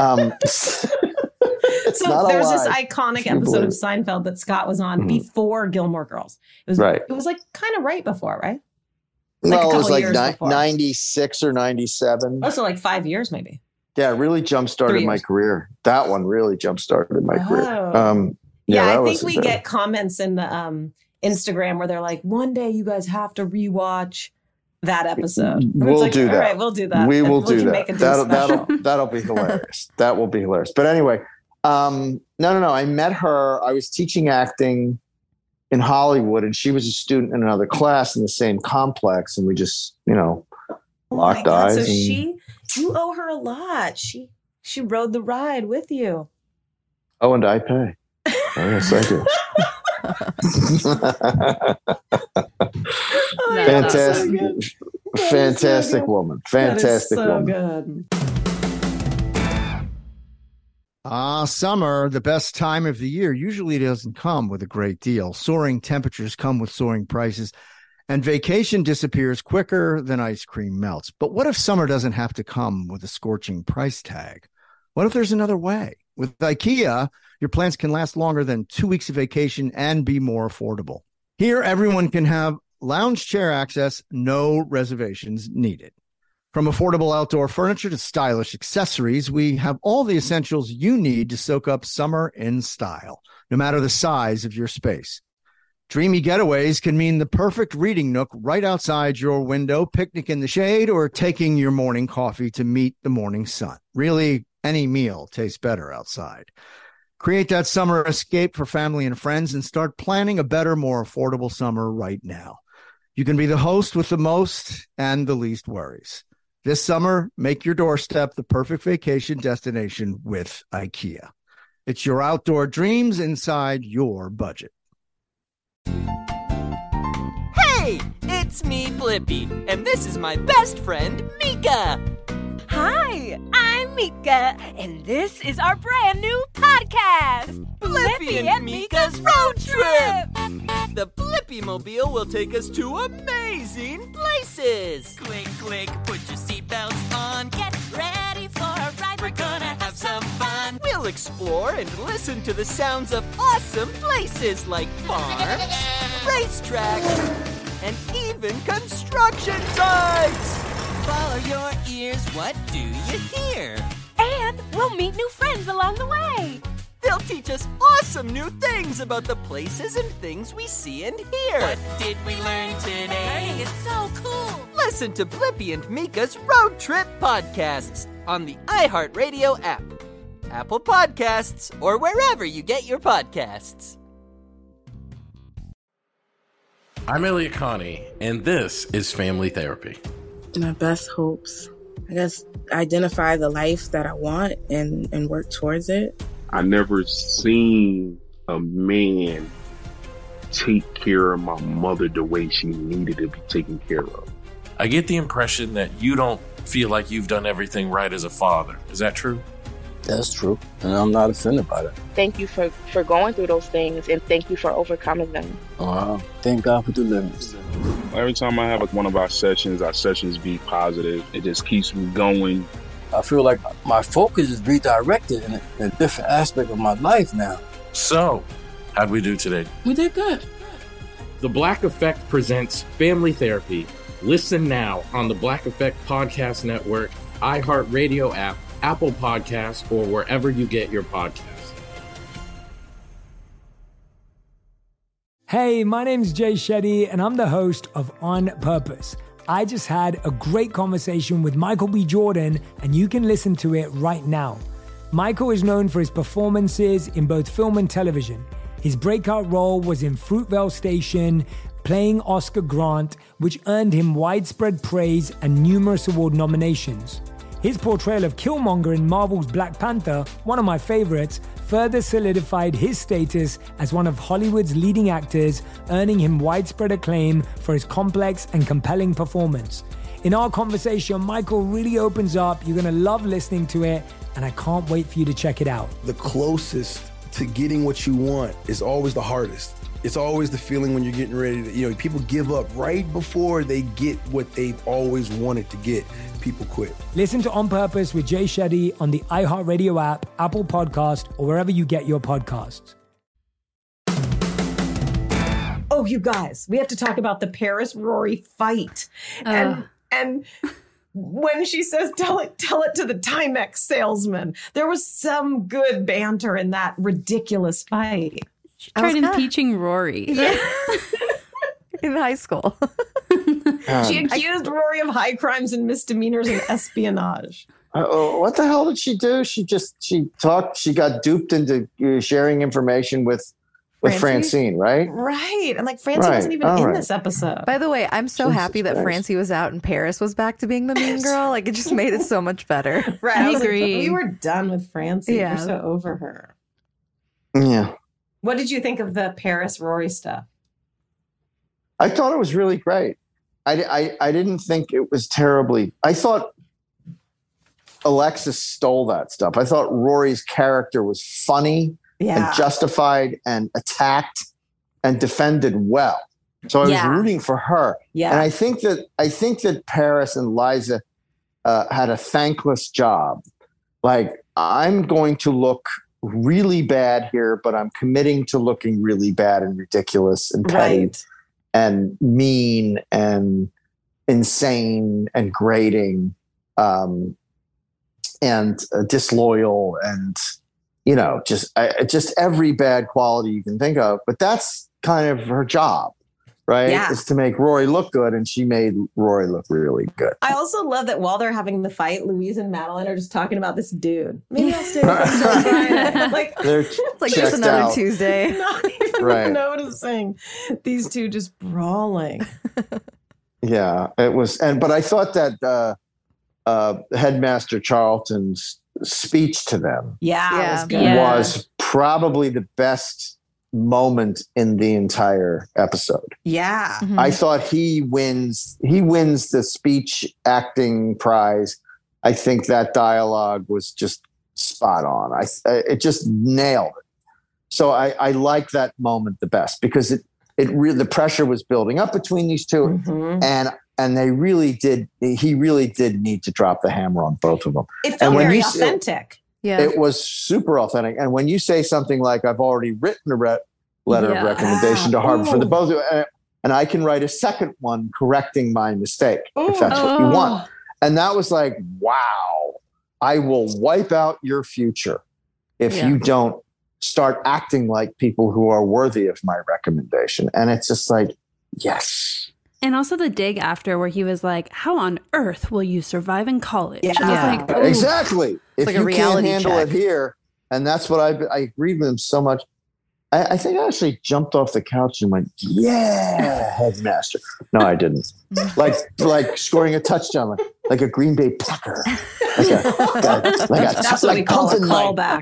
So there's this iconic episode of Seinfeld that Scott was on before Gilmore Girls. It was right. It was like kind of right before, right? Well, it was like 96 or 97. Oh, so like 5 years maybe. Yeah, it really jump-started my career. That one really jump-started my career. I think we get comments in the Instagram where they're like, one day you guys have to rewatch that episode. We'll do that. All right, we'll do that. We will do that. That'll be hilarious. That will be hilarious. But anyway, no. I met her. I was teaching acting in Hollywood, and she was a student in another class in the same complex, and we just, locked eyes. So you owe her a lot. She rode the ride with you. Oh, and I pay. Oh, yes, I do. Fantastic woman. Fantastic woman. Good. Summer, the best time of the year, usually doesn't come with a great deal. Soaring temperatures come with soaring prices, and vacation disappears quicker than ice cream melts. But what if summer doesn't have to come with a scorching price tag? What if there's another way? With IKEA, your plans can last longer than 2 weeks of vacation and be more affordable. Here, everyone can have lounge chair access, no reservations needed. From affordable outdoor furniture to stylish accessories, we have all the essentials you need to soak up summer in style, no matter the size of your space. Dreamy getaways can mean the perfect reading nook right outside your window, picnic in the shade, or taking your morning coffee to meet the morning sun. Really, any meal tastes better outside. Create that summer escape for family and friends and start planning a better, more affordable summer right now. You can be the host with the most and the least worries. This summer, make your doorstep the perfect vacation destination with IKEA. It's your outdoor dreams inside your budget. Hey, it's me, Blippi, and this is my best friend, Mika. Hi, I'm Mika, and this is our brand new podcast, Blippi and Mika's Road Trip. The Blippi Mobile will take us to amazing places. Click, click, put your seatbelts on. Get ready for a ride. We're gonna have some fun. We'll explore and listen to the sounds of awesome places like farms, racetracks, and even construction sites. Follow your ears, what do you hear? And we'll meet new friends along the way. They'll teach us awesome new things about the places and things we see and hear. What did we learn today? Learning is so cool. Listen to Blippi and Mika's Road Trip podcasts on the iHeartRadio app, Apple Podcasts, or wherever you get your podcasts. I'm Elliot Connie, and this is Family Therapy. My best hopes, I guess, identify the life that I want and work towards it. I never seen a man take care of my mother the way she needed to be taken care of. I get the impression that you don't feel like you've done everything right as a father. Is that true? That's true, and I'm not offended by that. Thank you for going through those things, and thank you for overcoming them. Wow. Thank God for deliverance. Every time I have one of our sessions be positive. It just keeps me going. I feel like my focus is redirected in a different aspect of my life now. So, how'd we do today? We did good. The Black Effect presents Family Therapy. Listen now on the Black Effect Podcast Network, iHeartRadio app, Apple Podcasts, or wherever you get your podcasts. Hey, my name's Jay Shetty, and I'm the host of On Purpose. I just had a great conversation with Michael B. Jordan, and you can listen to it right now. Michael is known for his performances in both film and television. His breakout role was in Fruitvale Station, playing Oscar Grant, which earned him widespread praise and numerous award nominations. His portrayal of Killmonger in Marvel's Black Panther, one of my favorites, further solidified his status as one of Hollywood's leading actors, earning him widespread acclaim for his complex and compelling performance. In our conversation, Michael really opens up. You're going to love listening to it, and I can't wait for you to check it out. The closest to getting what you want is always the hardest. It's always the feeling when you're getting ready to, people give up right before they get what they've always wanted to get. People quit. Listen to On Purpose with Jay Shetty on the iHeartRadio app, Apple Podcast, or wherever you get your podcasts. Oh, you guys, we have to talk about the Paris-Rory fight. And when she says, tell it to the Timex salesman, there was some good banter in that ridiculous fight. She tried impeaching Rory. Yeah. In high school. She accused Rory of high crimes and misdemeanors and espionage. What the hell did she do? She got duped into sharing information with Francine, right? Right. And Francine wasn't even in this episode. By the way, I'm so happy that Francie was out and Paris was back to being the mean girl. It just made it so much better. Right. I agree. We were done with Francie. Yeah. We're so over her. Yeah. What did you think of the Paris-Rory stuff? I thought it was really great. I didn't think it was terribly. I thought Alexis stole that stuff. I thought Rory's character was funny and justified and attacked and defended well. So I was rooting for her. Yeah. And I think that Paris and Liza had a thankless job. I'm going to look really bad here, but I'm committing to looking really bad and ridiculous and petty and mean and insane and grating and disloyal and just every bad quality you can think of. But that's kind of her job, right? Yeah. Is to make Rory look good, and she made Rory look really good. I also love that while they're having the fight, Louise and Madeline are just talking about this dude. Maybe I'll stay with him until Friday. It's just another Tuesday. Not even noticing these two just brawling. Yeah, it was. But I thought that Headmaster Charlton's speech to them Yeah, it was good. was probably the best moment in the entire episode. Yeah. I thought he wins the speech acting prize. I think that dialogue was just spot on. It just nailed it. So I like that moment the best because the pressure was building up between these two, and they really did. He really did need to drop the hammer on both of them. It felt very authentic. It was super authentic. And when you say something like, "I've already written a letter of recommendation to Harvard for the both of you, and I can write a second one correcting my mistake if that's what you want," and that was like, wow, I will wipe out your future if you don't start acting like people who are worthy of my recommendation. And it's just like, yes. And also the dig after where he was like, how on earth will you survive in college? Yeah. I was like, ooh. Exactly. If like a you can't reality handle check. it here, and that's what I agreed with him so much. I think I actually jumped off the couch and went, yeah, Headmaster. No, I didn't. Like scoring a touchdown, like a Green Bay Packer. That's what we call a callback.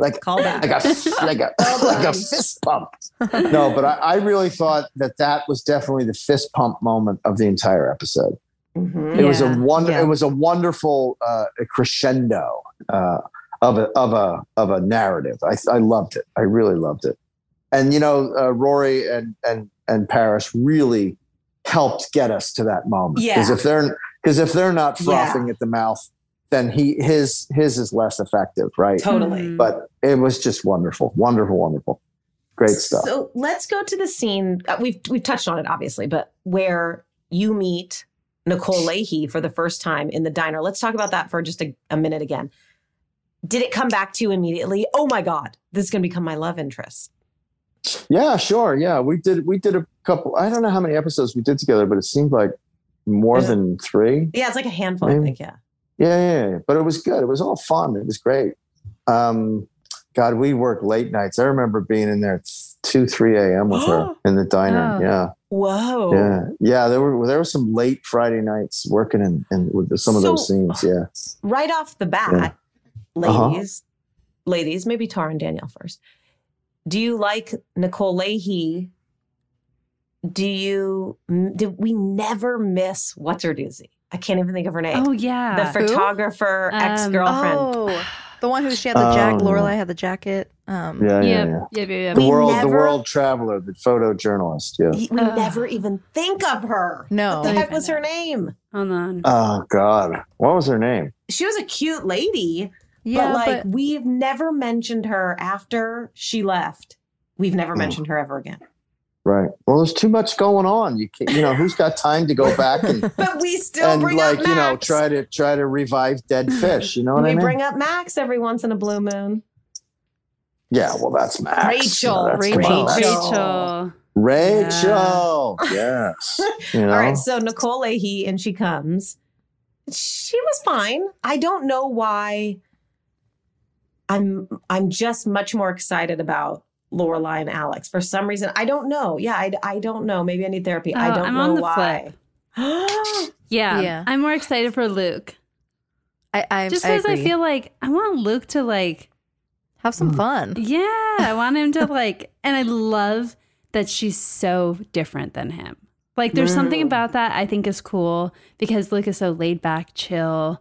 Like a fist pump. No, but I really thought that was definitely the fist pump moment of the entire episode. It was a wonderful crescendo of a narrative. I loved it. I really loved it. And Rory and Paris really helped get us to that moment. Yeah. Because if they're not frothing at the mouth, then his is less effective, right? Totally. But it was just wonderful, wonderful, wonderful, great stuff. So let's go to the scene. We've touched on it obviously, but where you meet Nicole Leahy for the first time in the diner. Let's talk about that for just a minute again. Did it come back to you immediately? Oh my God, this is going to become my love interest. Yeah, sure. Yeah, we did a couple. I don't know how many episodes we did together, but it seemed like more than 3. Yeah, it's like a handful, Maybe. I think. Yeah. Yeah. But it was good. It was all fun. It was great. God, we worked late nights. I remember being in there 2-3 a.m. with her in the diner. Oh. Yeah. Whoa. Yeah. There were some late Friday nights working in with some of those scenes. Yeah. Right off the bat, ladies, maybe Tara and Danielle first. Do you like Nicole Leahy? Did we never miss what's her doozy? I can't even think of her name. Oh yeah, the photographer ex-girlfriend. Oh, the one who she had the jacket. Lorelai had the jacket. Yeah. We The world traveler, the photojournalist. Yeah. We never even think of her. No. What the heck was her name? Hold on. Oh God, what was her name? She was a cute lady. Yeah, but we've never mentioned her after she left. We've never mentioned her ever again. Right. Well, there's too much going on. You can't, who's got time to go back and but we still bring up Max. try to revive dead fish. You know what I mean? We bring up Max every once in a blue moon. Yeah, well, that's Max. Rachel. Rachel. Yes. All right. So Nicole Leahy, and she comes. She was fine. I don't know why. I'm just much more excited about Lorelai and Alex for some reason. I don't know. Yeah, I don't know. Maybe I need therapy. I don't know on the why. Yeah, I'm more excited for Luke. I just because I feel like I want Luke to have some fun. Yeah, I want him to and I love that she's so different than him. Like, there's something about that I think is cool because Luke is so laid back, chill,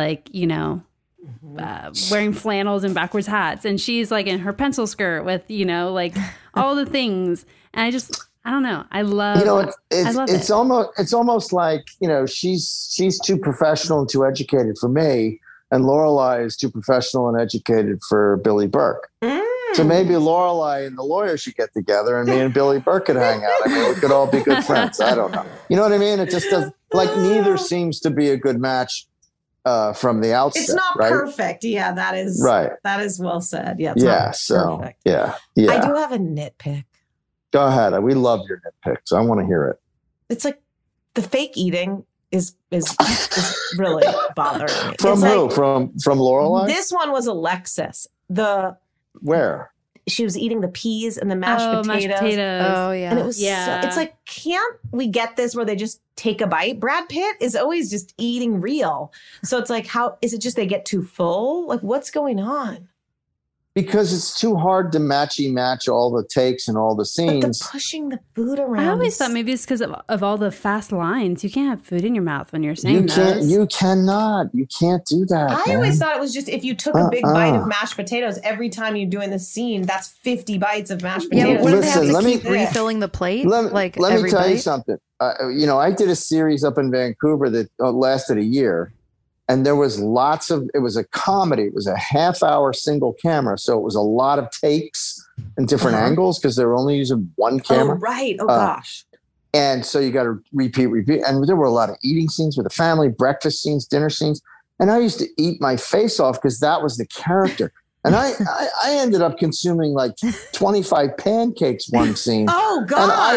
wearing flannels and backwards hats, and she's in her pencil skirt with all the things, and I don't know, I love it's almost like she's too professional and too educated for me, and Lorelai is too professional and educated for Billy Burke. So maybe Lorelai and the lawyer should get together, and me and Billy Burke could hang out. I mean, we could all be good friends. I don't know. You know what I mean? It just does neither seems to be a good match from the outset. It's not right? perfect. Yeah, that is right. That is well said. Yeah. Perfect. Yeah. I do have a nitpick. Go ahead. We love your nitpicks. I want to hear it. It's like the fake eating is really bothering me. From who? From Lorelai? This one was Alexis. Where? she was eating the peas and the mashed potatoes. Oh, yeah. And it was it's like, can't we get this where they just take a bite? Brad Pitt is always just eating real. So it's like, how is it just they get too full? Like, what's going on? Because it's too hard to match all the takes and all the scenes. But pushing the food around. I always thought maybe it's because of all the fast lines. You can't have food in your mouth when you're saying those. You cannot. You can't do that. I always thought it was just if you took a big bite of mashed potatoes every time you're doing the scene, that's 50 bites of mashed potatoes. Yeah, but they have to keep refilling the plate? Let me tell you something. I did a series up in Vancouver that lasted a year. And there was it was a comedy. It was a half-hour single camera. So it was a lot of takes and different angles because they were only using one camera. Oh, right. Oh, gosh. And so you got to repeat. And there were a lot of eating scenes with the family, breakfast scenes, dinner scenes. And I used to eat my face off because that was the character. And I ended up consuming like 25 pancakes one scene. Oh God! And I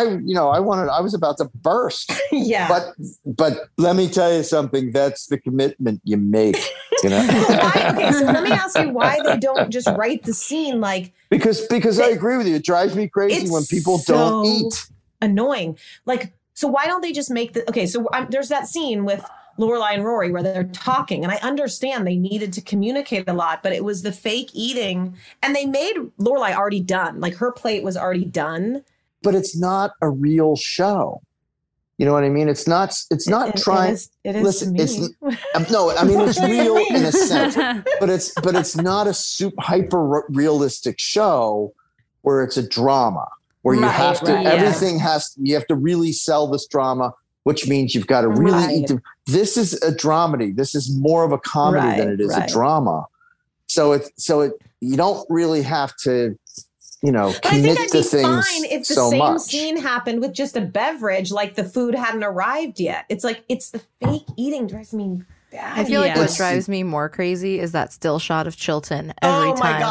was about to burst. Yeah. But let me tell you something. That's the commitment you make. Okay, so let me ask you why they don't just write the scene like. Because I agree with you. It drives me crazy when people don't eat. Annoying. Like, so why don't they just make there's that scene with Lorelai and Rory where they're talking, and I understand they needed to communicate a lot, but it was the fake eating, and they made Lorelai already done. Like her plate was already done. But it's not a real show. You know what I mean? It's not trying. It is listen, to me. it's no. I mean, it's real in a sense, but it's not a hyper realistic show where it's a drama where you have to you have to really sell this drama. Which means you've got to really eat. This is a dramedy. This is more of a comedy than it is a drama. So you don't really have to, But commit I think to I'd be things fine if the so same much. scene happened with just a beverage, like the food hadn't arrived yet. It's like it's the fake eating drives me bad. I feel like what drives me more crazy is that still shot of Chilton every time.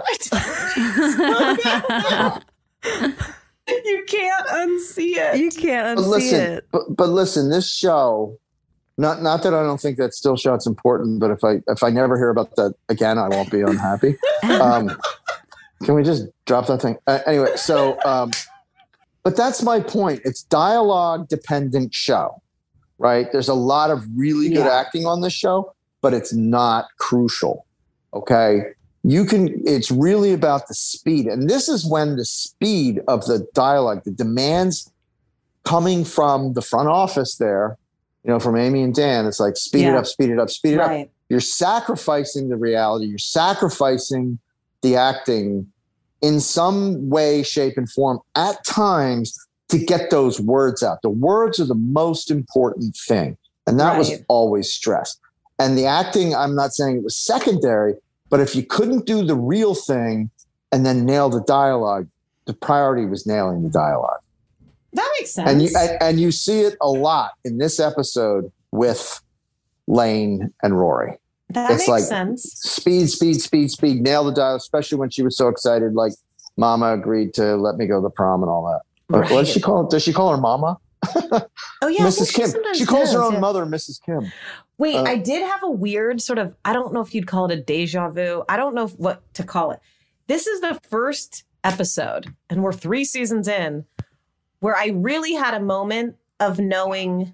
Oh my God. You can't unsee it. You can't unsee it. But listen, this show, not that I don't think that still shot's important, but if I never hear about that again, I won't be unhappy. Can we just drop that thing? Anyway, so, but that's my point. It's dialogue dependent show, right? There's a lot of really good acting on this show, but it's not crucial. Okay. It's really about the speed. And this is when the speed of the dialogue, the demands coming from the front office there, from Amy and Dan, it's like speed it up, speed it up, speed it up. You're sacrificing the reality. You're sacrificing the acting in some way, shape, and form at times to get those words out. The words are the most important thing. And that was always stressed. And the acting, I'm not saying it was secondary, but if you couldn't do the real thing and then nail the dialogue, the priority was nailing the dialogue. That makes sense. And you see it a lot in this episode with Lane and Rory. That makes sense. Speed, nail the dialogue, especially when she was so excited, like Mama agreed to let me go to the prom and all that. What does she call it? Does she call her Mama? Oh, yeah. Mrs. Kim. She calls her own mother Mrs. Kim. Wait, I did have a weird sort of, I don't know if you'd call it a deja vu. I don't know what to call it. This is the first episode, and we're 3 seasons in, where I really had a moment of knowing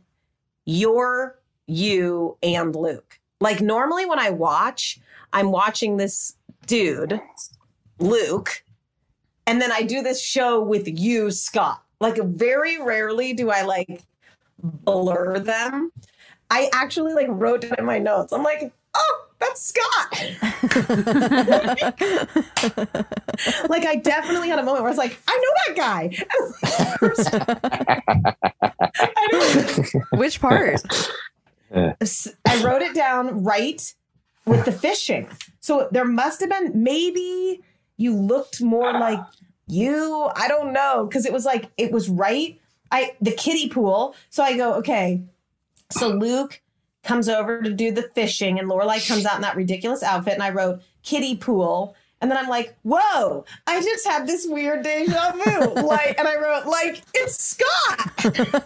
you and Luke. Like normally when I watch, I'm watching this dude, Luke, and then I do this show with you, Scott. Like very rarely do I like blur them. I actually like wrote it in my notes. I'm like, oh, that's Scott. Like I definitely had a moment where I was like, I know that guy. Which part? I wrote it down right with the fishing. So there must have been, maybe you looked more like you. I don't know. Because it was like, it was right. The kiddie pool. So I go, okay. So Luke comes over to do the fishing and Lorelai comes out in that ridiculous outfit. And I wrote kiddie pool. And then I'm like, whoa, I just had this weird deja vu. And I wrote, it's Scott.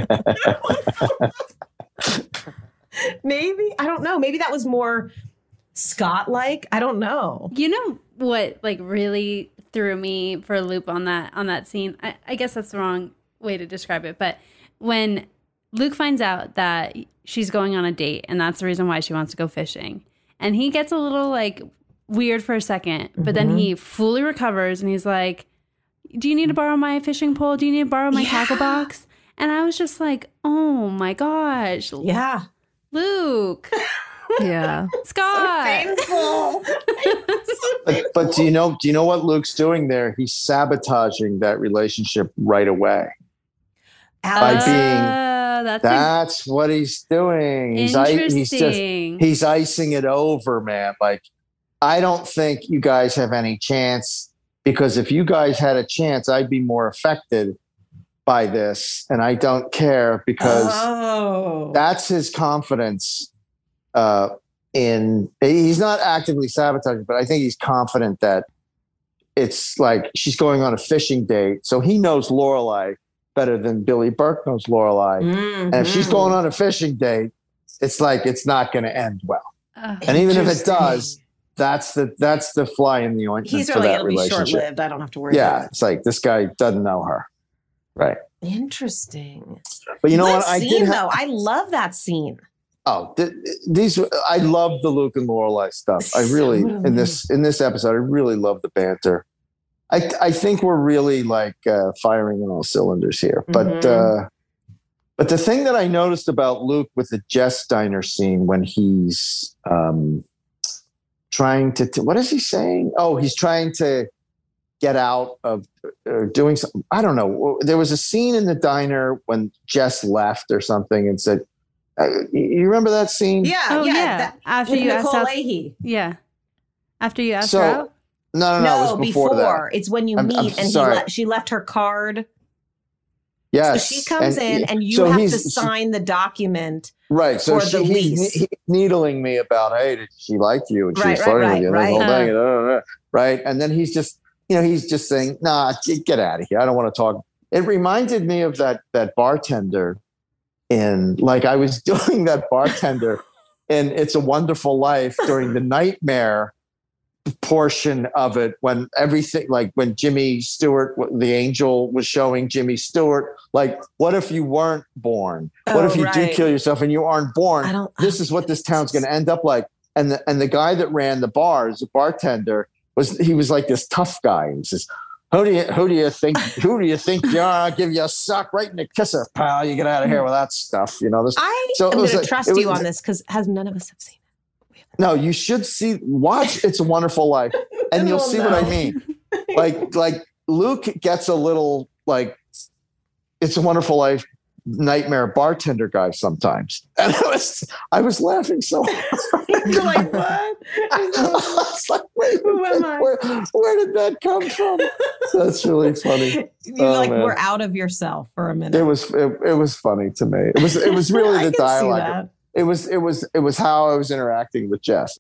Maybe, I don't know. Maybe that was more Scott-like. I don't know. You know what like really threw me for a loop on that scene? I guess that's the wrong way to describe it, but when Luke finds out that she's going on a date and that's the reason why she wants to go fishing, and he gets a little like weird for a second, but then he fully recovers and he's like, do you need to borrow my fishing pole? Do you need to borrow my tackle box? And I was just like, oh my gosh. Yeah. Luke. Yeah. Scott. So painful. But do you know what Luke's doing there? He's sabotaging that relationship right away. That's what he's doing. He's icing it over, man. Like, I don't think you guys have any chance, because if you guys had a chance, I'd be more affected by this, and I don't care because that's his confidence he's not actively sabotaging, but I think he's confident that it's like she's going on a fishing date, so he knows Lorelai better than Billy Burke knows Lorelai. And if she's going on a fishing date, it's like it's not going to end well. And even if it does, that's the fly in the ointment. He's for really, that it'll be relationship. short-lived. I don't have to worry about it. It's like this guy doesn't know her. Right. Interesting. But you know Good what? I scene, did though. I love that scene. Oh, I love the Luke and Lorelai stuff. I really, in this episode, I really love the banter. I think we're really like firing on all cylinders here. But the thing that I noticed about Luke with the Jess Diner scene when he's trying to, what is he saying? Oh, he's trying to get out of doing something. I don't know. There was a scene in the diner when Jess left or something and said, you remember that scene? Yeah. After you asked Nicole out, Leahy. Yeah. After you asked her out? No, it was before that. It's when you meet and she left her card. Yes. So she comes in and you have to sign the document. Right. So for the lease. He's needling me about, hey, did she like you? And she's flirting with you. And the whole thing. Right. And then he's just saying, nah, get out of here. I don't want to talk. It reminded me of that bartender I was doing that bartender in It's a Wonderful Life during the nightmare portion of it, when everything, like when Jimmy Stewart, the angel was showing Jimmy Stewart, like, what if you weren't born? What if you do kill yourself and you aren't born? This is what this town's going to end up like. And the guy that ran the bars, the bartender, was like this tough guy. He says, Who do you think you are? I'll give you a sock right in the kisser, pal. You get out of here with that stuff. You know, I'm going to trust you on this because none of us have seen it. No, you should watch It's a Wonderful Life, and you'll see what I mean. Like Luke gets a little like It's a Wonderful Life nightmare bartender guy sometimes, and I was laughing so hard. You're like, what? I was like, wait, who am I? Where did that come from? That's really funny. We're out of yourself for a minute. It was funny to me. It was really the dialogue. It was how I was interacting with Jess.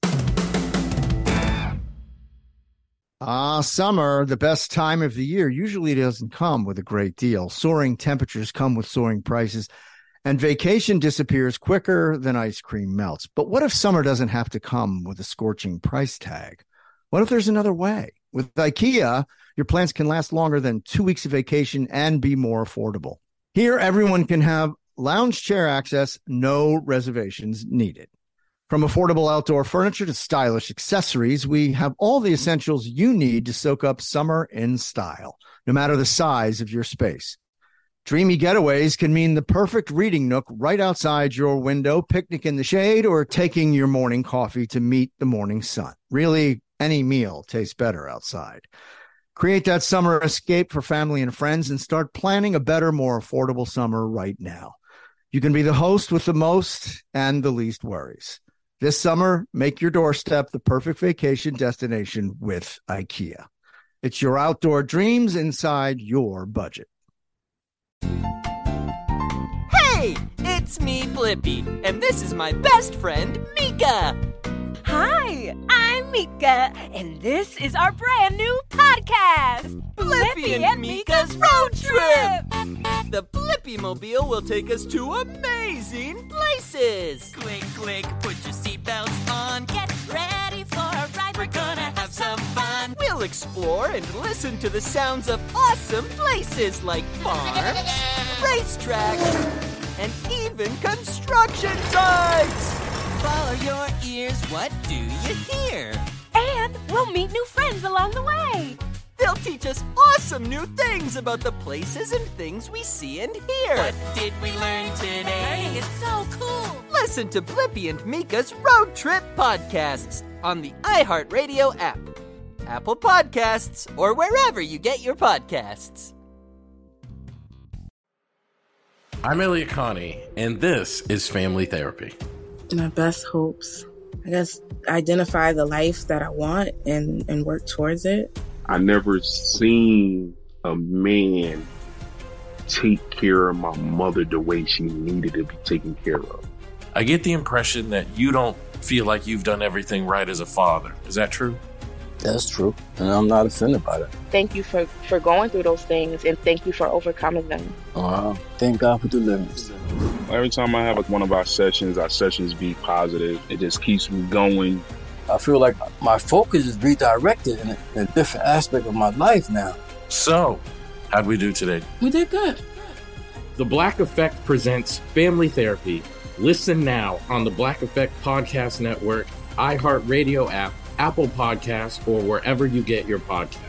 Summer, the best time of the year, usually doesn't come with a great deal. Soaring temperatures come with soaring prices, and vacation disappears quicker than ice cream melts. But what if summer doesn't have to come with a scorching price tag? What if there's another way? With IKEA, your plans can last longer than 2 weeks of vacation and be more affordable. Here, everyone can have lounge chair access, no reservations needed. From affordable outdoor furniture to stylish accessories, we have all the essentials you need to soak up summer in style, no matter the size of your space. Dreamy getaways can mean the perfect reading nook right outside your window, picnic in the shade, or taking your morning coffee to meet the morning sun. Really, any meal tastes better outside. Create that summer escape for family and friends and start planning a better, more affordable summer right now. You can be the host with the most and the least worries. This summer, make your doorstep the perfect vacation destination with IKEA. It's your outdoor dreams inside your budget. Hey, it's me, Blippi, and this is my best friend, Mika. Hi, I'm Mika, and this is our brand new podcast, Blippi and Mika's Road Trip. The Blippi Mobile will take us to amazing places. Click, click, put your seatbelts on, get ready We're gonna have some fun. We'll explore and listen to the sounds of awesome places like farms, racetracks, and even construction sites. Follow your ears, what do you hear? And we'll meet new friends along the way. They'll teach us awesome new things about the places and things we see and hear. What did we learn today? It's so cool. Listen to Blippi and Mika's Road Trip Podcasts on the iHeartRadio app, Apple Podcasts, or wherever you get your podcasts. I'm Elliot Connie, and this is Family Therapy. My best hopes, I guess, identify the life that I want and work towards it. I never seen a man take care of my mother the way she needed to be taken care of. I get the impression that you don't feel like you've done everything right as a father. Is that true? That's true, and I'm not offended by that. Thank you for going through those things, and thank you for overcoming them. Wow. Thank God for deliverance. Every time I have one of our sessions be positive. It just keeps me going. I feel like my focus is redirected in a different aspect of my life now. So, how'd we do today? We did good. The Black Effect presents Family Therapy. Listen now on the Black Effect Podcast Network, iHeartRadio app, Apple Podcasts, or wherever you get your podcasts.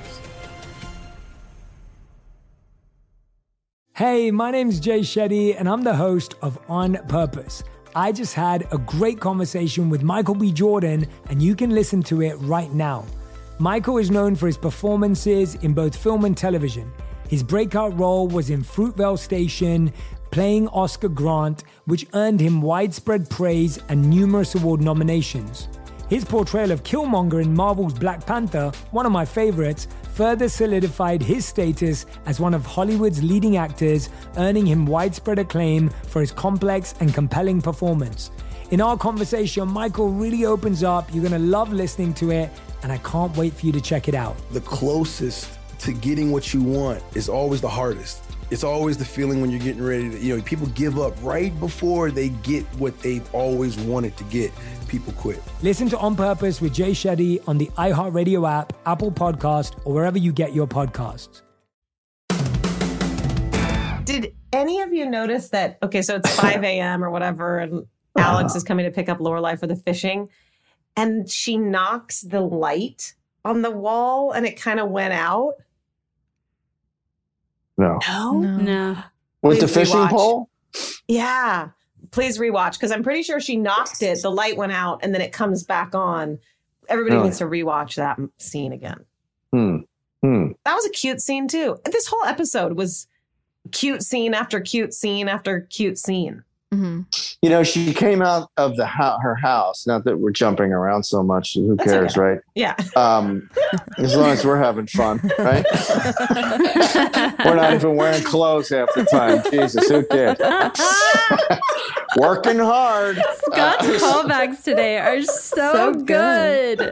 Hey, my name's Jay Shetty, and I'm the host of On Purpose. I just had a great conversation with Michael B. Jordan, and you can listen to it right now. Michael is known for his performances in both film and television. His breakout role was in Fruitvale Station, playing Oscar Grant, which earned him widespread praise and numerous award nominations. His portrayal of Killmonger in Marvel's Black Panther, one of my favorites, further solidified his status as one of Hollywood's leading actors, earning him widespread acclaim for his complex and compelling performance. In our conversation, Michael really opens up. You're going to love listening to it, and I can't wait for you to check it out. The closest to getting what you want is always the hardest. It's always the feeling when you're getting ready to, people give up right before they get what they've always wanted to get. People quit. Listen to On Purpose with Jay Shetty on the iHeartRadio app, Apple Podcast, or wherever you get your podcasts. Did any of you notice that, okay, so it's 5 a.m. or whatever, and Alex is coming to pick up Lorelai for the fishing, and she knocks the light on the wall and it kind of went out? No. No. With Please the fishing rewatch. pole? Yeah. Please rewatch, because I'm pretty sure she knocked it, the light went out, and then it comes back on. Everybody Really? needs to rewatch that scene again. Hmm. That was a cute scene, too. This whole episode was cute scene after cute scene after cute scene. Mm-hmm. She came out of her house. Not that we're jumping around so much. Who That's cares, okay. right? Yeah. As long as we're having fun, right? We're not even wearing clothes half the time. Jesus, who cares? Working hard. Scott's callbacks today are so good.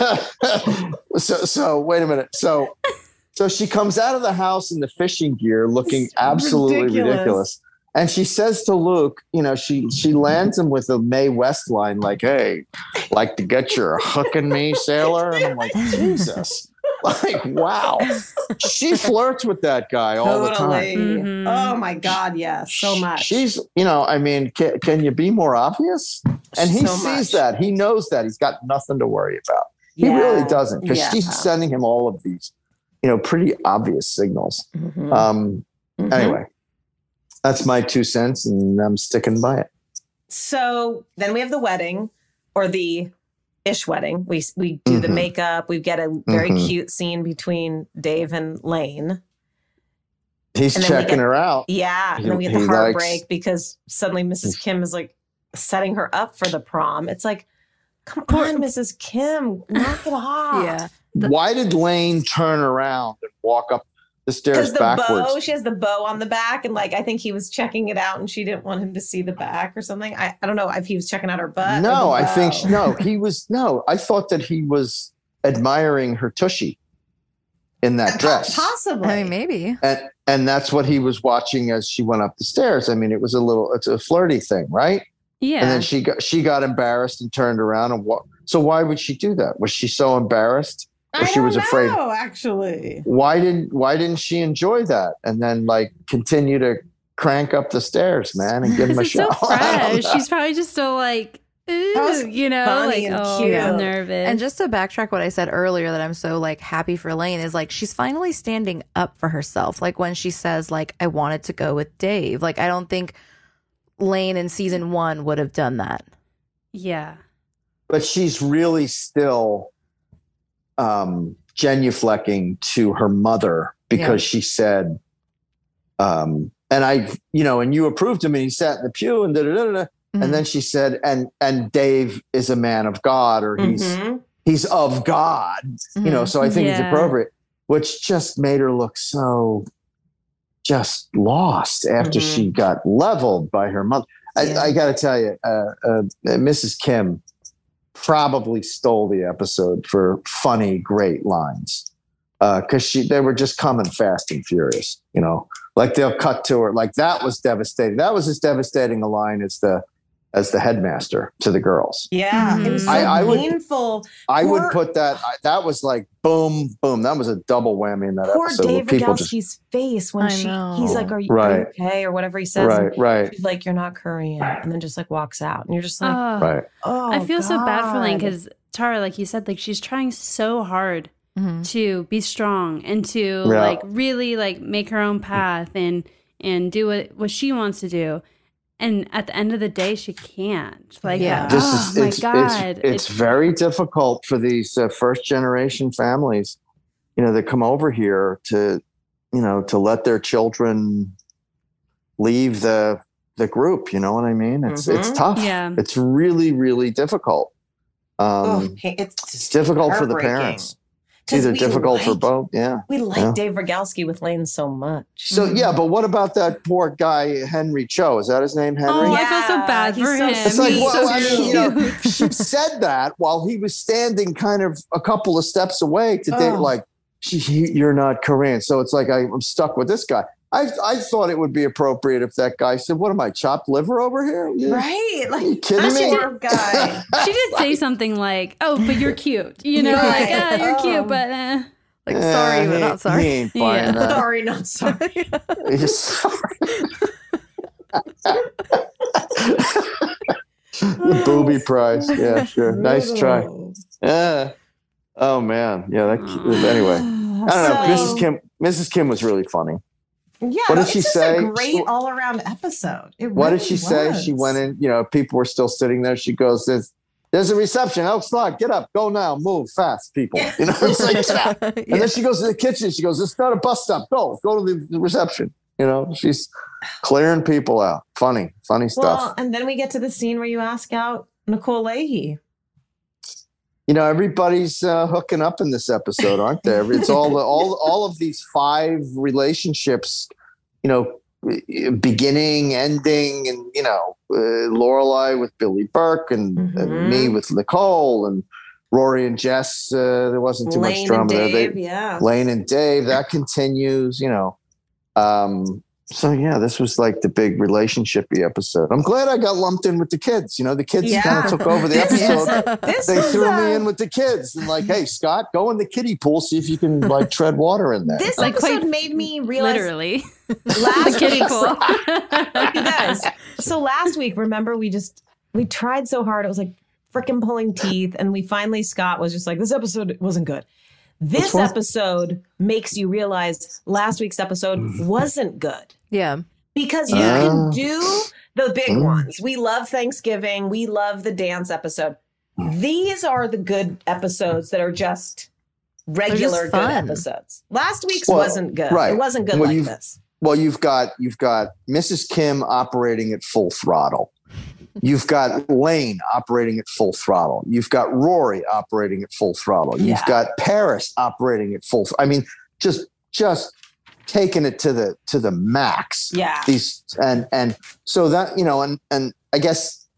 So wait a minute. So she comes out of the house in the fishing gear looking absolutely ridiculous. And she says to Luke, she lands him with a Mae West line like, hey, like to get your hook in me, sailor? And I'm like, Jesus. Like, wow. She flirts with that guy all the time. Mm-hmm. Oh, my God, yes. So much. She's, can you be more obvious? And he sees that. He knows that. He's got nothing to worry about. He really doesn't, because she's sending him all of these, pretty obvious signals. Mm-hmm. Anyway. That's my 2 cents, and I'm sticking by it. So then we have the wedding, or the ish wedding. We do the makeup. We get a very cute scene between Dave and Lane. He's checking her out. Yeah. And then we get the heartbreak because suddenly Mrs. Kim is like setting her up for the prom. It's like, come on, Mrs. Kim, knock it off. Yeah. Why did Lane turn around and walk up the stairs backwards? She has the bow on the back, and I think he was checking it out and she didn't want him to see the back or something. I don't know if he was checking out her butt. No, I think I thought that he was admiring her tushy in that dress. Possibly. I mean, maybe. And that's what he was watching as she went up the stairs. I mean, it's a flirty thing, right? Yeah. And then she got embarrassed and turned around and So why would she do that? Was she so embarrassed? Or she was afraid? No, actually. Why didn't she enjoy that and then like continue to crank up the stairs, man, and give him a This is so shot? fresh. She's probably just still like, ooh, you know, funny like, and oh, cute. I'm nervous. And just to backtrack what I said earlier, that I'm so like happy for Lane, is like she's finally standing up for herself. Like when she says like, I wanted to go with Dave. Like I don't think Lane in season 1 would have done that. Yeah. But she's really still genuflecting to her mother because she said, and I, you know, and you approved him and he sat in the pew and da-da-da-da. And then she said, and Dave is a man of God, or he's of God, you know, so I think it's appropriate, which just made her look so just lost after she got leveled by her mother. I got to tell you, Mrs. Kim probably stole the episode for funny, great lines. Because they were just coming fast and furious, you know, like they'll cut to her. Like that was devastating. That was as devastating a line as the headmaster to the girls. Yeah, it was so painful. I would put that. That was like boom, boom. That was a double whammy in that Poor episode. Dave Rogalski's face when he's like, "Are you okay?" or whatever he says. Right. She's like, "You're not Korean," and then just like walks out, and you're just like, "Oh, I feel so bad for Lane God. because Tara, like you said, like she's trying so hard to be strong and to like really like make her own path and do what she wants to do. And at the end of the day, she can't. Like, my God. It's very difficult for these first generation families, you know, that come over here to, you know, to let their children leave the group. You know what I mean? It's tough. Yeah. It's really, really difficult. It's difficult for the parents. It's either difficult for both. Yeah. We like Dave Rogalski with Lane so much. So but what about that poor guy Henry Cho? Is that his name, Henry? Oh, I feel so bad for him. It's like, well, I mean, you know, she said that while he was standing kind of a couple of steps away to date, like, you're not Korean. So it's like I'm stuck with this guy. I thought it would be appropriate if that guy said, "What am I, chopped liver over here?" Right? Like, are you kidding me? Guy. She did say something like, "Oh, but you're cute," you know, like, "You're cute, but." Like, sorry, but not sorry. He ain't buying that. Sorry, not sorry. He's sorry. Booby prize. Yeah, sure. Nice try. Yeah. Oh man. Yeah. Anyway, I don't know. Mrs. Kim was really funny. Yeah. What did she just say? A great all around episode. What did she say? She went in. You know, people were still sitting there. She goes, "There's a reception. Elks Lodge. Get up. Go now. Move fast, people." You know, it's like, get up. And then she goes to the kitchen. She goes, "It's not a bus stop. Go to the reception." You know, she's clearing people out. Funny stuff. Well, and then we get to the scene where you ask out Nicole Leahy. You know, everybody's hooking up in this episode, aren't they? It's all of these 5 relationships, you know, beginning, ending, and, you know, Lorelai with Billy Burke and me with Nicole and Rory and Jess. There wasn't too much drama there. Lane and Dave, that continues, you know. So yeah, this was like the big relationship-y episode. I'm glad I got lumped in with the kids. You know, the kids kind of took over the episode. They threw me in with the kids and like, "Hey, Scott, go in the kiddie pool, see if you can like tread water in there." This episode made me realize literally last kiddie pool. It does. So last week, remember, we tried so hard. It was like freaking pulling teeth. And we finally, Scott was just like, this episode wasn't good. This episode makes you realize last week's episode wasn't good. Yeah. Because you can do the big ones. We love Thanksgiving. We love the dance episode. These are the good episodes that are just regular good episodes. Last week's wasn't good. Right. It wasn't good like this. Well, you've got Mrs. Kim operating at full throttle. You've got Lane operating at full throttle. You've got Rory operating at full throttle. You've got Paris operating at full. I mean, just taking it to the max. Yeah. And so that, you know, and I guess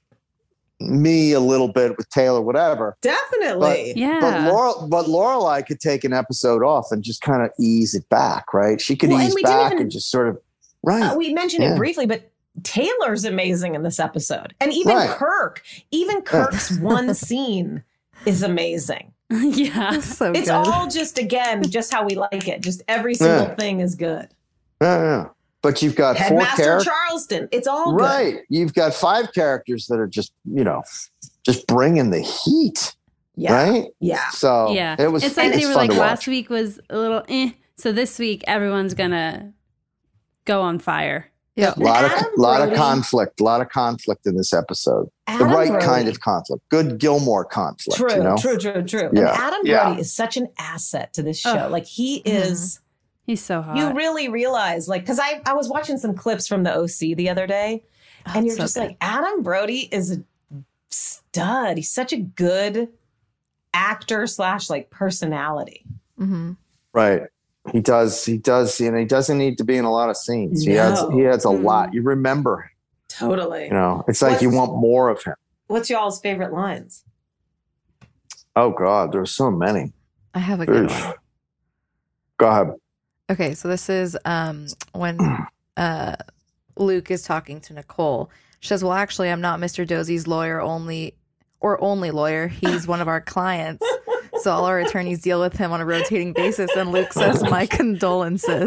me a little bit with Taylor, whatever. Definitely. But Lorelai could take an episode off and just kind of ease it back, right? She could ease back and just sort of we mentioned it briefly, but Taylor's amazing in this episode. And even Kirk's one scene is amazing. Yeah. So it's good. all just, again, just how we like it. Just every single thing is good. Yeah. But you've got four Headmaster characters. Charleston. It's all good. Right. You've got 5 characters that are just, just bringing the heat. Yeah. Right? Yeah. So Yeah. it was It's like they were fun like to last watch. week was a little so this week everyone's gonna go on fire. Yeah. A lot of conflict in this episode. Adam the right Brody. kind of conflict. Good Gilmore conflict. True. Yeah. And Adam Brody is such an asset to this show. Ugh. Like he is. He's so hot. You really realize, like, because I was watching some clips from the OC the other day, and you're so just good. like, Adam Brody is a stud. He's such a good actor / like personality. Mm-hmm. Right. He does, he doesn't need to be in a lot of scenes. He No. has a lot. You remember him. Totally. It's like you want more of him. What's y'all's favorite lines? Oh God, there's so many. I have a good Oof. one. Go ahead. Okay, so this is when Luke is talking to Nicole. She says, "Well, actually, I'm not Mr. Dozy's lawyer only lawyer. He's one of our clients. So all our attorneys deal with him on a rotating basis." And Luke says, "My condolences."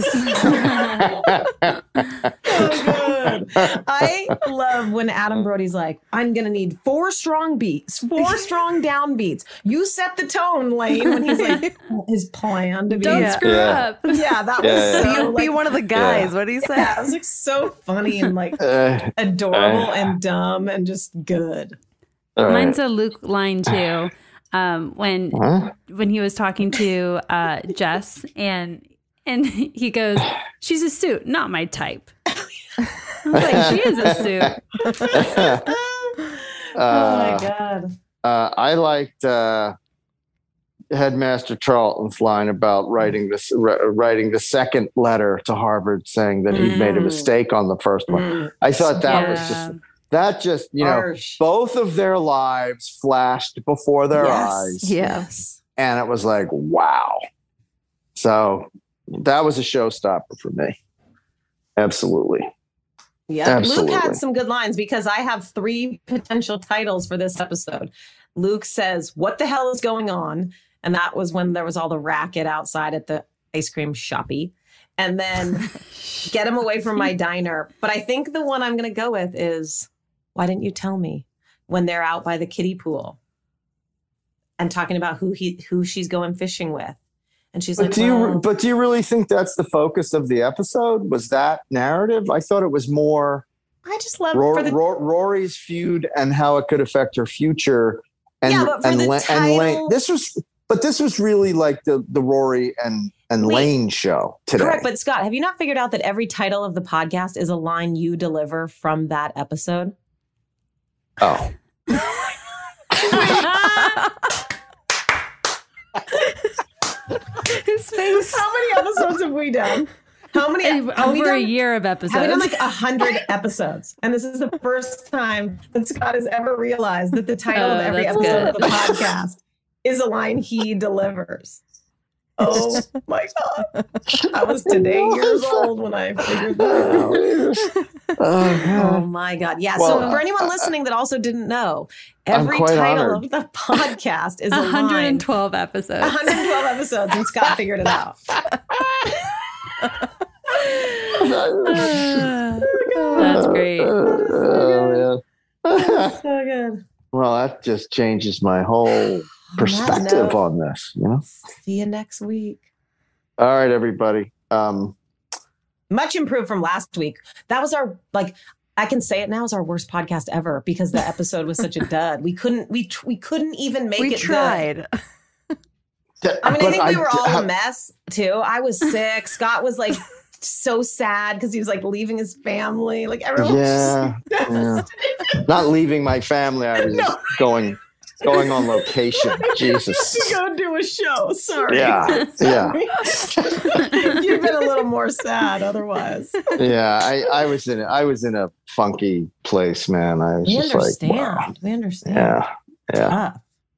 Good. I love when Adam Brody's like, I'm going to need 4 strong beats, 4 strong down beats. You set the tone, Lane, when he's like, his plan to be. Don't screw up. Yeah, that was so, Be one of the guys. Yeah. What do you say? Yeah, it was like so funny and like adorable and dumb and just good. Mine's a Luke line too. When he was talking to Jess and he goes, "She's a suit, not my type." I was like, "She is a suit." Oh my God. I liked Headmaster Charlton's line about writing the second letter to Harvard saying that he'd made a mistake on the first one. I thought that was just Harsh. both of their lives flashed before their eyes. Yes. And it was like, wow. So that was a showstopper for me. Absolutely. Yeah, Absolutely. Luke had some good lines because I have 3 potential titles for this episode. Luke says, "What the hell is going on?" And that was when there was all the racket outside at the ice cream shoppy. And then "Get him away from my diner." But I think the one I'm going to go with is, "Why didn't you tell me?" When they're out by the kiddie pool and talking about who she's going fishing with. And she's like, do you really think that's the focus of the episode? Was that narrative? I thought it was more I just love Rory's feud and how it could affect her future. And, but for the title, Lane. This was really like the Rory and Lane show today. Correct, but Scott, have you not figured out that every title of the podcast is a line you deliver from that episode? Oh. His face. How many episodes have we done? How many? Over a year of episodes. Have we done like 100 episodes? And this is the first time that Scott has ever realized that the title of every episode of the podcast is a line he delivers. Oh my God. I was today years old when I figured that out. Oh my God. Yeah. Well, so for anyone listening that also didn't know, every quite title honored. of the podcast is 112 episodes. 112 episodes, and Scott figured it out. That's great. Oh, man. So good. Well, that just changes my whole perspective on this, See you next week. All right, everybody. Much improved from last week. That was our, I can say it now, is our worst podcast ever because the episode was such a dud. We couldn't even make it. We tried. Good. I mean, I think we were all a mess too. I was sick. Scott was like so sad because he was like leaving his family. Like everyone was just Not leaving my family. I was going on location. Jesus. to go do a show. Sorry. Yeah. Sorry. You've been a little more sad otherwise. Yeah. I was in a funky place, man. I was just like, wow. We understand. Yeah. Yeah.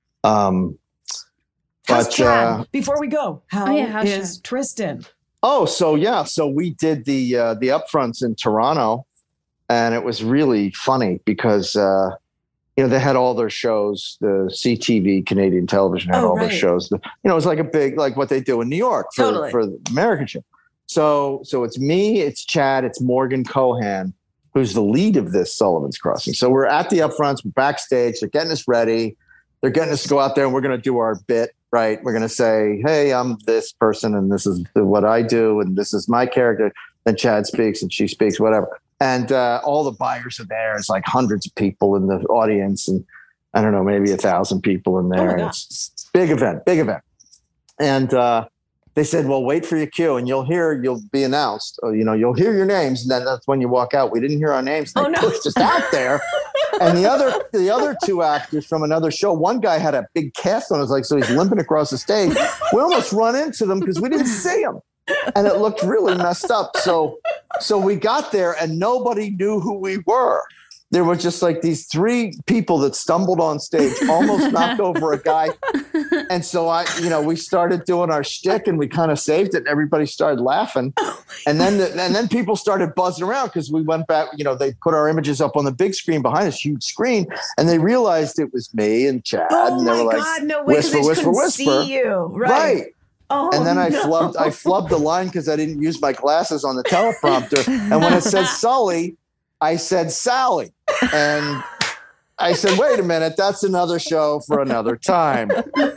How's But Chad? Before we go, how's Chad? Tristan? so we did the upfronts in Toronto, And it was really funny because, they had all their shows. The CTV, Canadian television, had all their shows. It was like a big, like what they do in New York for the American show. So it's me, it's Chad, it's Morgan Cohan, who's the lead of this Sullivan's Crossing. So we're at the upfronts, we're backstage, they're getting us ready. They're getting us to go out there and we're going to do our bit, right? We're going to say, hey, I'm this person and this is what I do and this is my character. Then Chad speaks and she speaks, whatever. And all the buyers are there. It's like hundreds of people in the audience and I don't know, maybe 1,000 people in there. And it's big event. And they said, well, wait for your cue and you'll be announced. You'll hear your names. And then that's when you walk out. We didn't hear our names. They pushed us out there. And the other two actors from another show, one guy had a big cast on his leg, so he's limping across the stage. We almost run into them because we didn't see him. And it looked really messed up. So we got there and nobody knew who we were. There were just like these 3 people that stumbled on stage, almost knocked over a guy. And so we started doing our shtick and we kind of saved it and everybody started laughing. And then people started buzzing around because we went back, they put our images up on the big screen behind us, huge screen. And they realized it was me and Chad. Oh and they my were God, like, no way. Whisper, whisper, whisper. See you. Right. Oh, and then I flubbed the line because I didn't use my glasses on the teleprompter. And when it said Sully, I said Sally. And I said, wait a minute, that's another show for another time.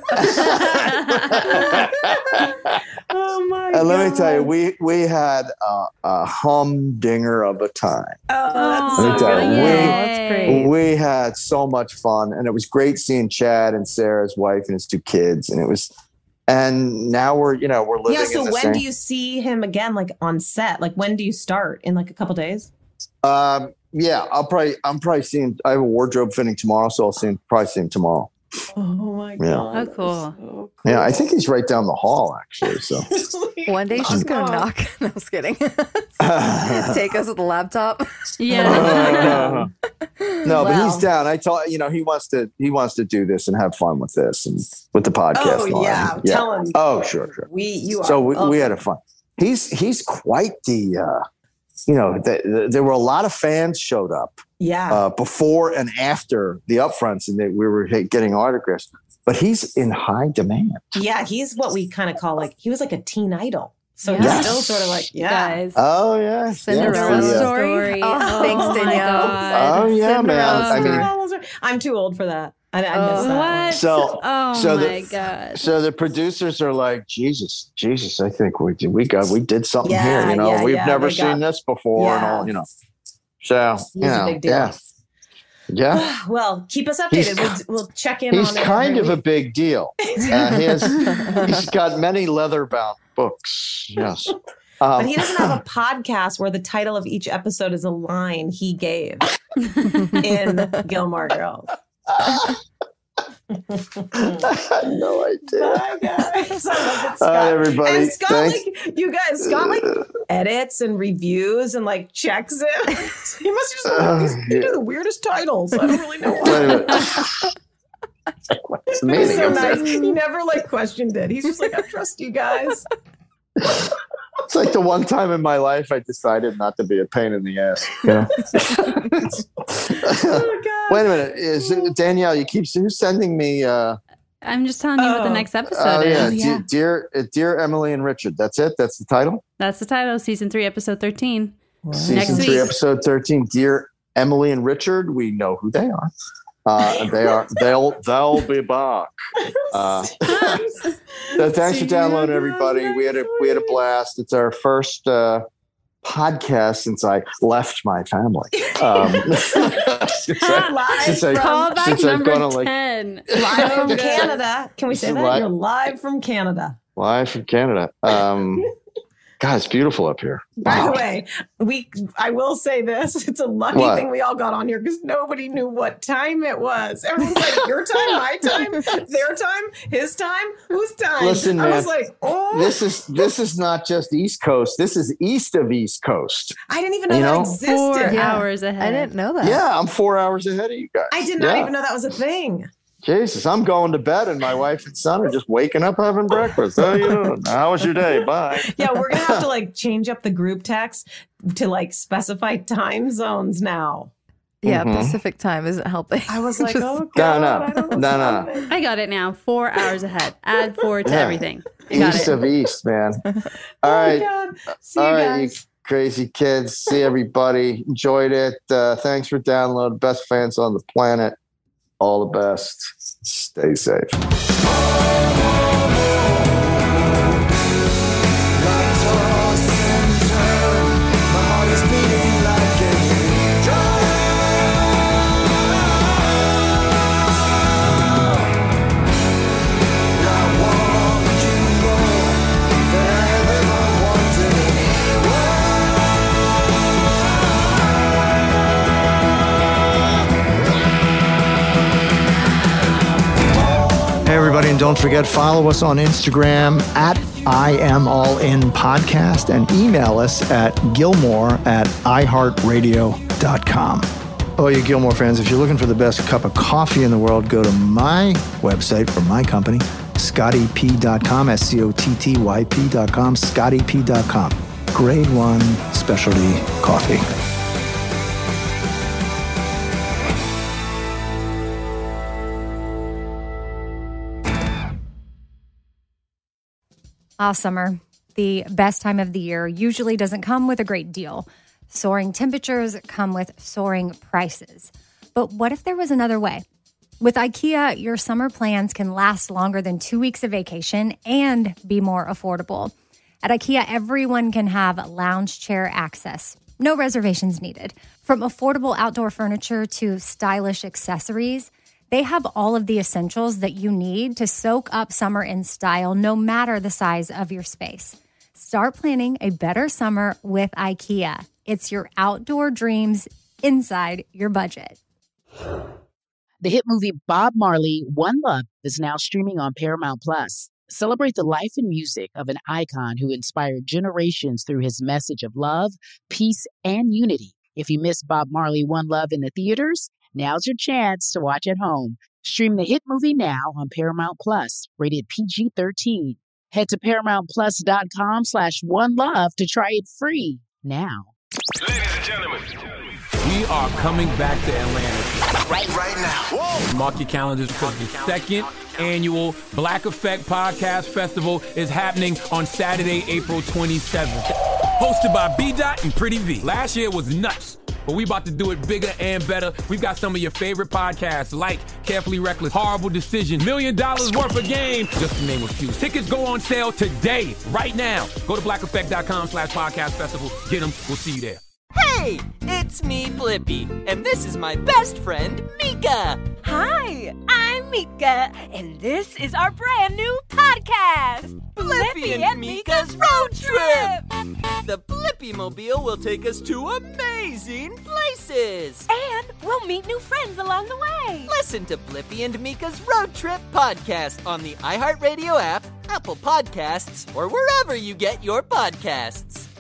Oh my And let me tell you, we had a humdinger of a time. That's great. We had so much fun, and it was great seeing Chad and Sarah's wife and his 2 kids, and now we're living. Yeah. So in the when same. do you see him again? Like on set? Like when do you start? In like a couple days? Yeah, I'm probably seeing. I have a wardrobe fitting tomorrow, so I'll probably see him tomorrow. Oh my God. Oh, cool. So cool. Yeah, I think he's right down the hall, actually. So one day she's going to knock. No, I was kidding. Take us with the laptop. Yeah. No, but he's down. I told he wants to do this and have fun with this and with the podcast. Oh yeah, tell him. Oh sure. We had a fun. He's quite the. There were a lot of fans showed up. Yeah. Before and after the upfronts, and we were getting autographs. But he's in high demand. Yeah, he's what we kind of call he was like a teen idol. So he's still sort of like, guys. Oh yeah, Cinderella story. Oh, thanks, Danielle. Oh yeah, man. I'm too old for that. I missed that. What? One. God. So the producers are like, Jesus, I think we did something here. We've never seen this before and all. So He's a big deal. Yeah. Well, keep us updated. We'll check in on it. He's kind of a big deal. He's got many leather-bound books. Yes. But he doesn't have a podcast where the title of each episode is a line he gave in Gilmore Girls. I had no idea. Bye, guys. I love it, Scott. All right, everybody. And Scott, thanks. Scott edits and reviews and checks it. He must just do the weirdest titles. I don't really know why. Wait a minute. What's the meaning So of nice. that? He never questioned it. He's just like, I trust you guys. It's like the one time in my life I decided not to be a pain in the ass. Wait a minute. Is it Danielle? You keep sending me. I'm just telling you what the next episode is. Dear Emily and Richard. That's it. That's the title. That's the title. Season 3, episode 13. Season next 3, week. episode 13. Dear Emily and Richard. We know who they are. They'll be back. So thanks for downloading, everybody. We had a blast. It's our first podcast since I left my family. Since I've gone on 10. Live from Canada. Can we say that? You're live from Canada. Live from Canada. God, it's beautiful up here. By the way, I will say this. It's a lucky thing we all got on here because nobody knew what time it was. Everyone's like, your time, my time, their time, his time, whose time? Listen, man, I was like, oh. This is not just East Coast. This is east of East Coast. I didn't even know that existed. 4 hours ahead. I didn't know that. Yeah, I'm 4 hours ahead of you guys. I did not even know that was a thing. Jesus, I'm going to bed and my wife and son are just waking up having breakfast. How you doing? How was your day? Bye. Yeah, we're going to have to like change up the group text to like specify time zones now. Yeah, Pacific time isn't helping. I was like, oh, God. No. I got it now. 4 hours ahead. Add 4 to everything. I got East it. of East, man. All right. God. See All you right, guys. you crazy kids. See everybody. Enjoyed it. Thanks for downloading. Best fans on the planet. All the best. Stay safe. Hey, everybody, and don't forget, follow us on Instagram at IamAllInPodcast and email us at Gilmore@iHeartRadio.com. Oh, you Gilmore fans, if you're looking for the best cup of coffee in the world, go to my website for my company, ScottyP.com, SCOTTYP.com, ScottyP.com. Grade 1 specialty coffee. Summer, the best time of the year, usually doesn't come with a great deal. Soaring temperatures come with soaring prices. But what if there was another way? With IKEA, your summer plans can last longer than 2 weeks of vacation and be more affordable. At IKEA, everyone can have lounge chair access. No reservations needed. From affordable outdoor furniture to stylish accessories, they have all of the essentials that you need to soak up summer in style, no matter the size of your space. Start planning a better summer with IKEA. It's your outdoor dreams inside your budget. The hit movie Bob Marley, One Love is now streaming on Paramount Plus. Celebrate the life and music of an icon who inspired generations through his message of love, peace, and unity. If you missed Bob Marley, One Love in the theaters, now's your chance to watch at home. Stream the hit movie now on Paramount Plus, rated PG-13. Head to ParamountPlus.com/OneLove to try it free now. Ladies and gentlemen, we are coming back to Atlanta right now. Whoa. Mark your calendars because the second annual Black Effect Podcast Festival is happening on Saturday, April 27th. Hosted by B-Dot and Pretty V. Last year was nuts, but we about to do it bigger and better. We've got some of your favorite podcasts like Carefully Reckless, Horrible Decision, $1 Million Worth of Game, just to name a few. Tickets go on sale today, right now. Go to blackeffect.com/podcast festival. Get them. We'll see you there. Hey, it's me, Blippi, and this is my best friend, Mika. Hi, I'm Mika, and this is our brand new podcast, Blippi and Mika's Road Trip. The Blippi Mobile will take us to amazing places. And we'll meet new friends along the way. Listen to Blippi and Mika's Road Trip podcast on the iHeartRadio app, Apple Podcasts, or wherever you get your podcasts.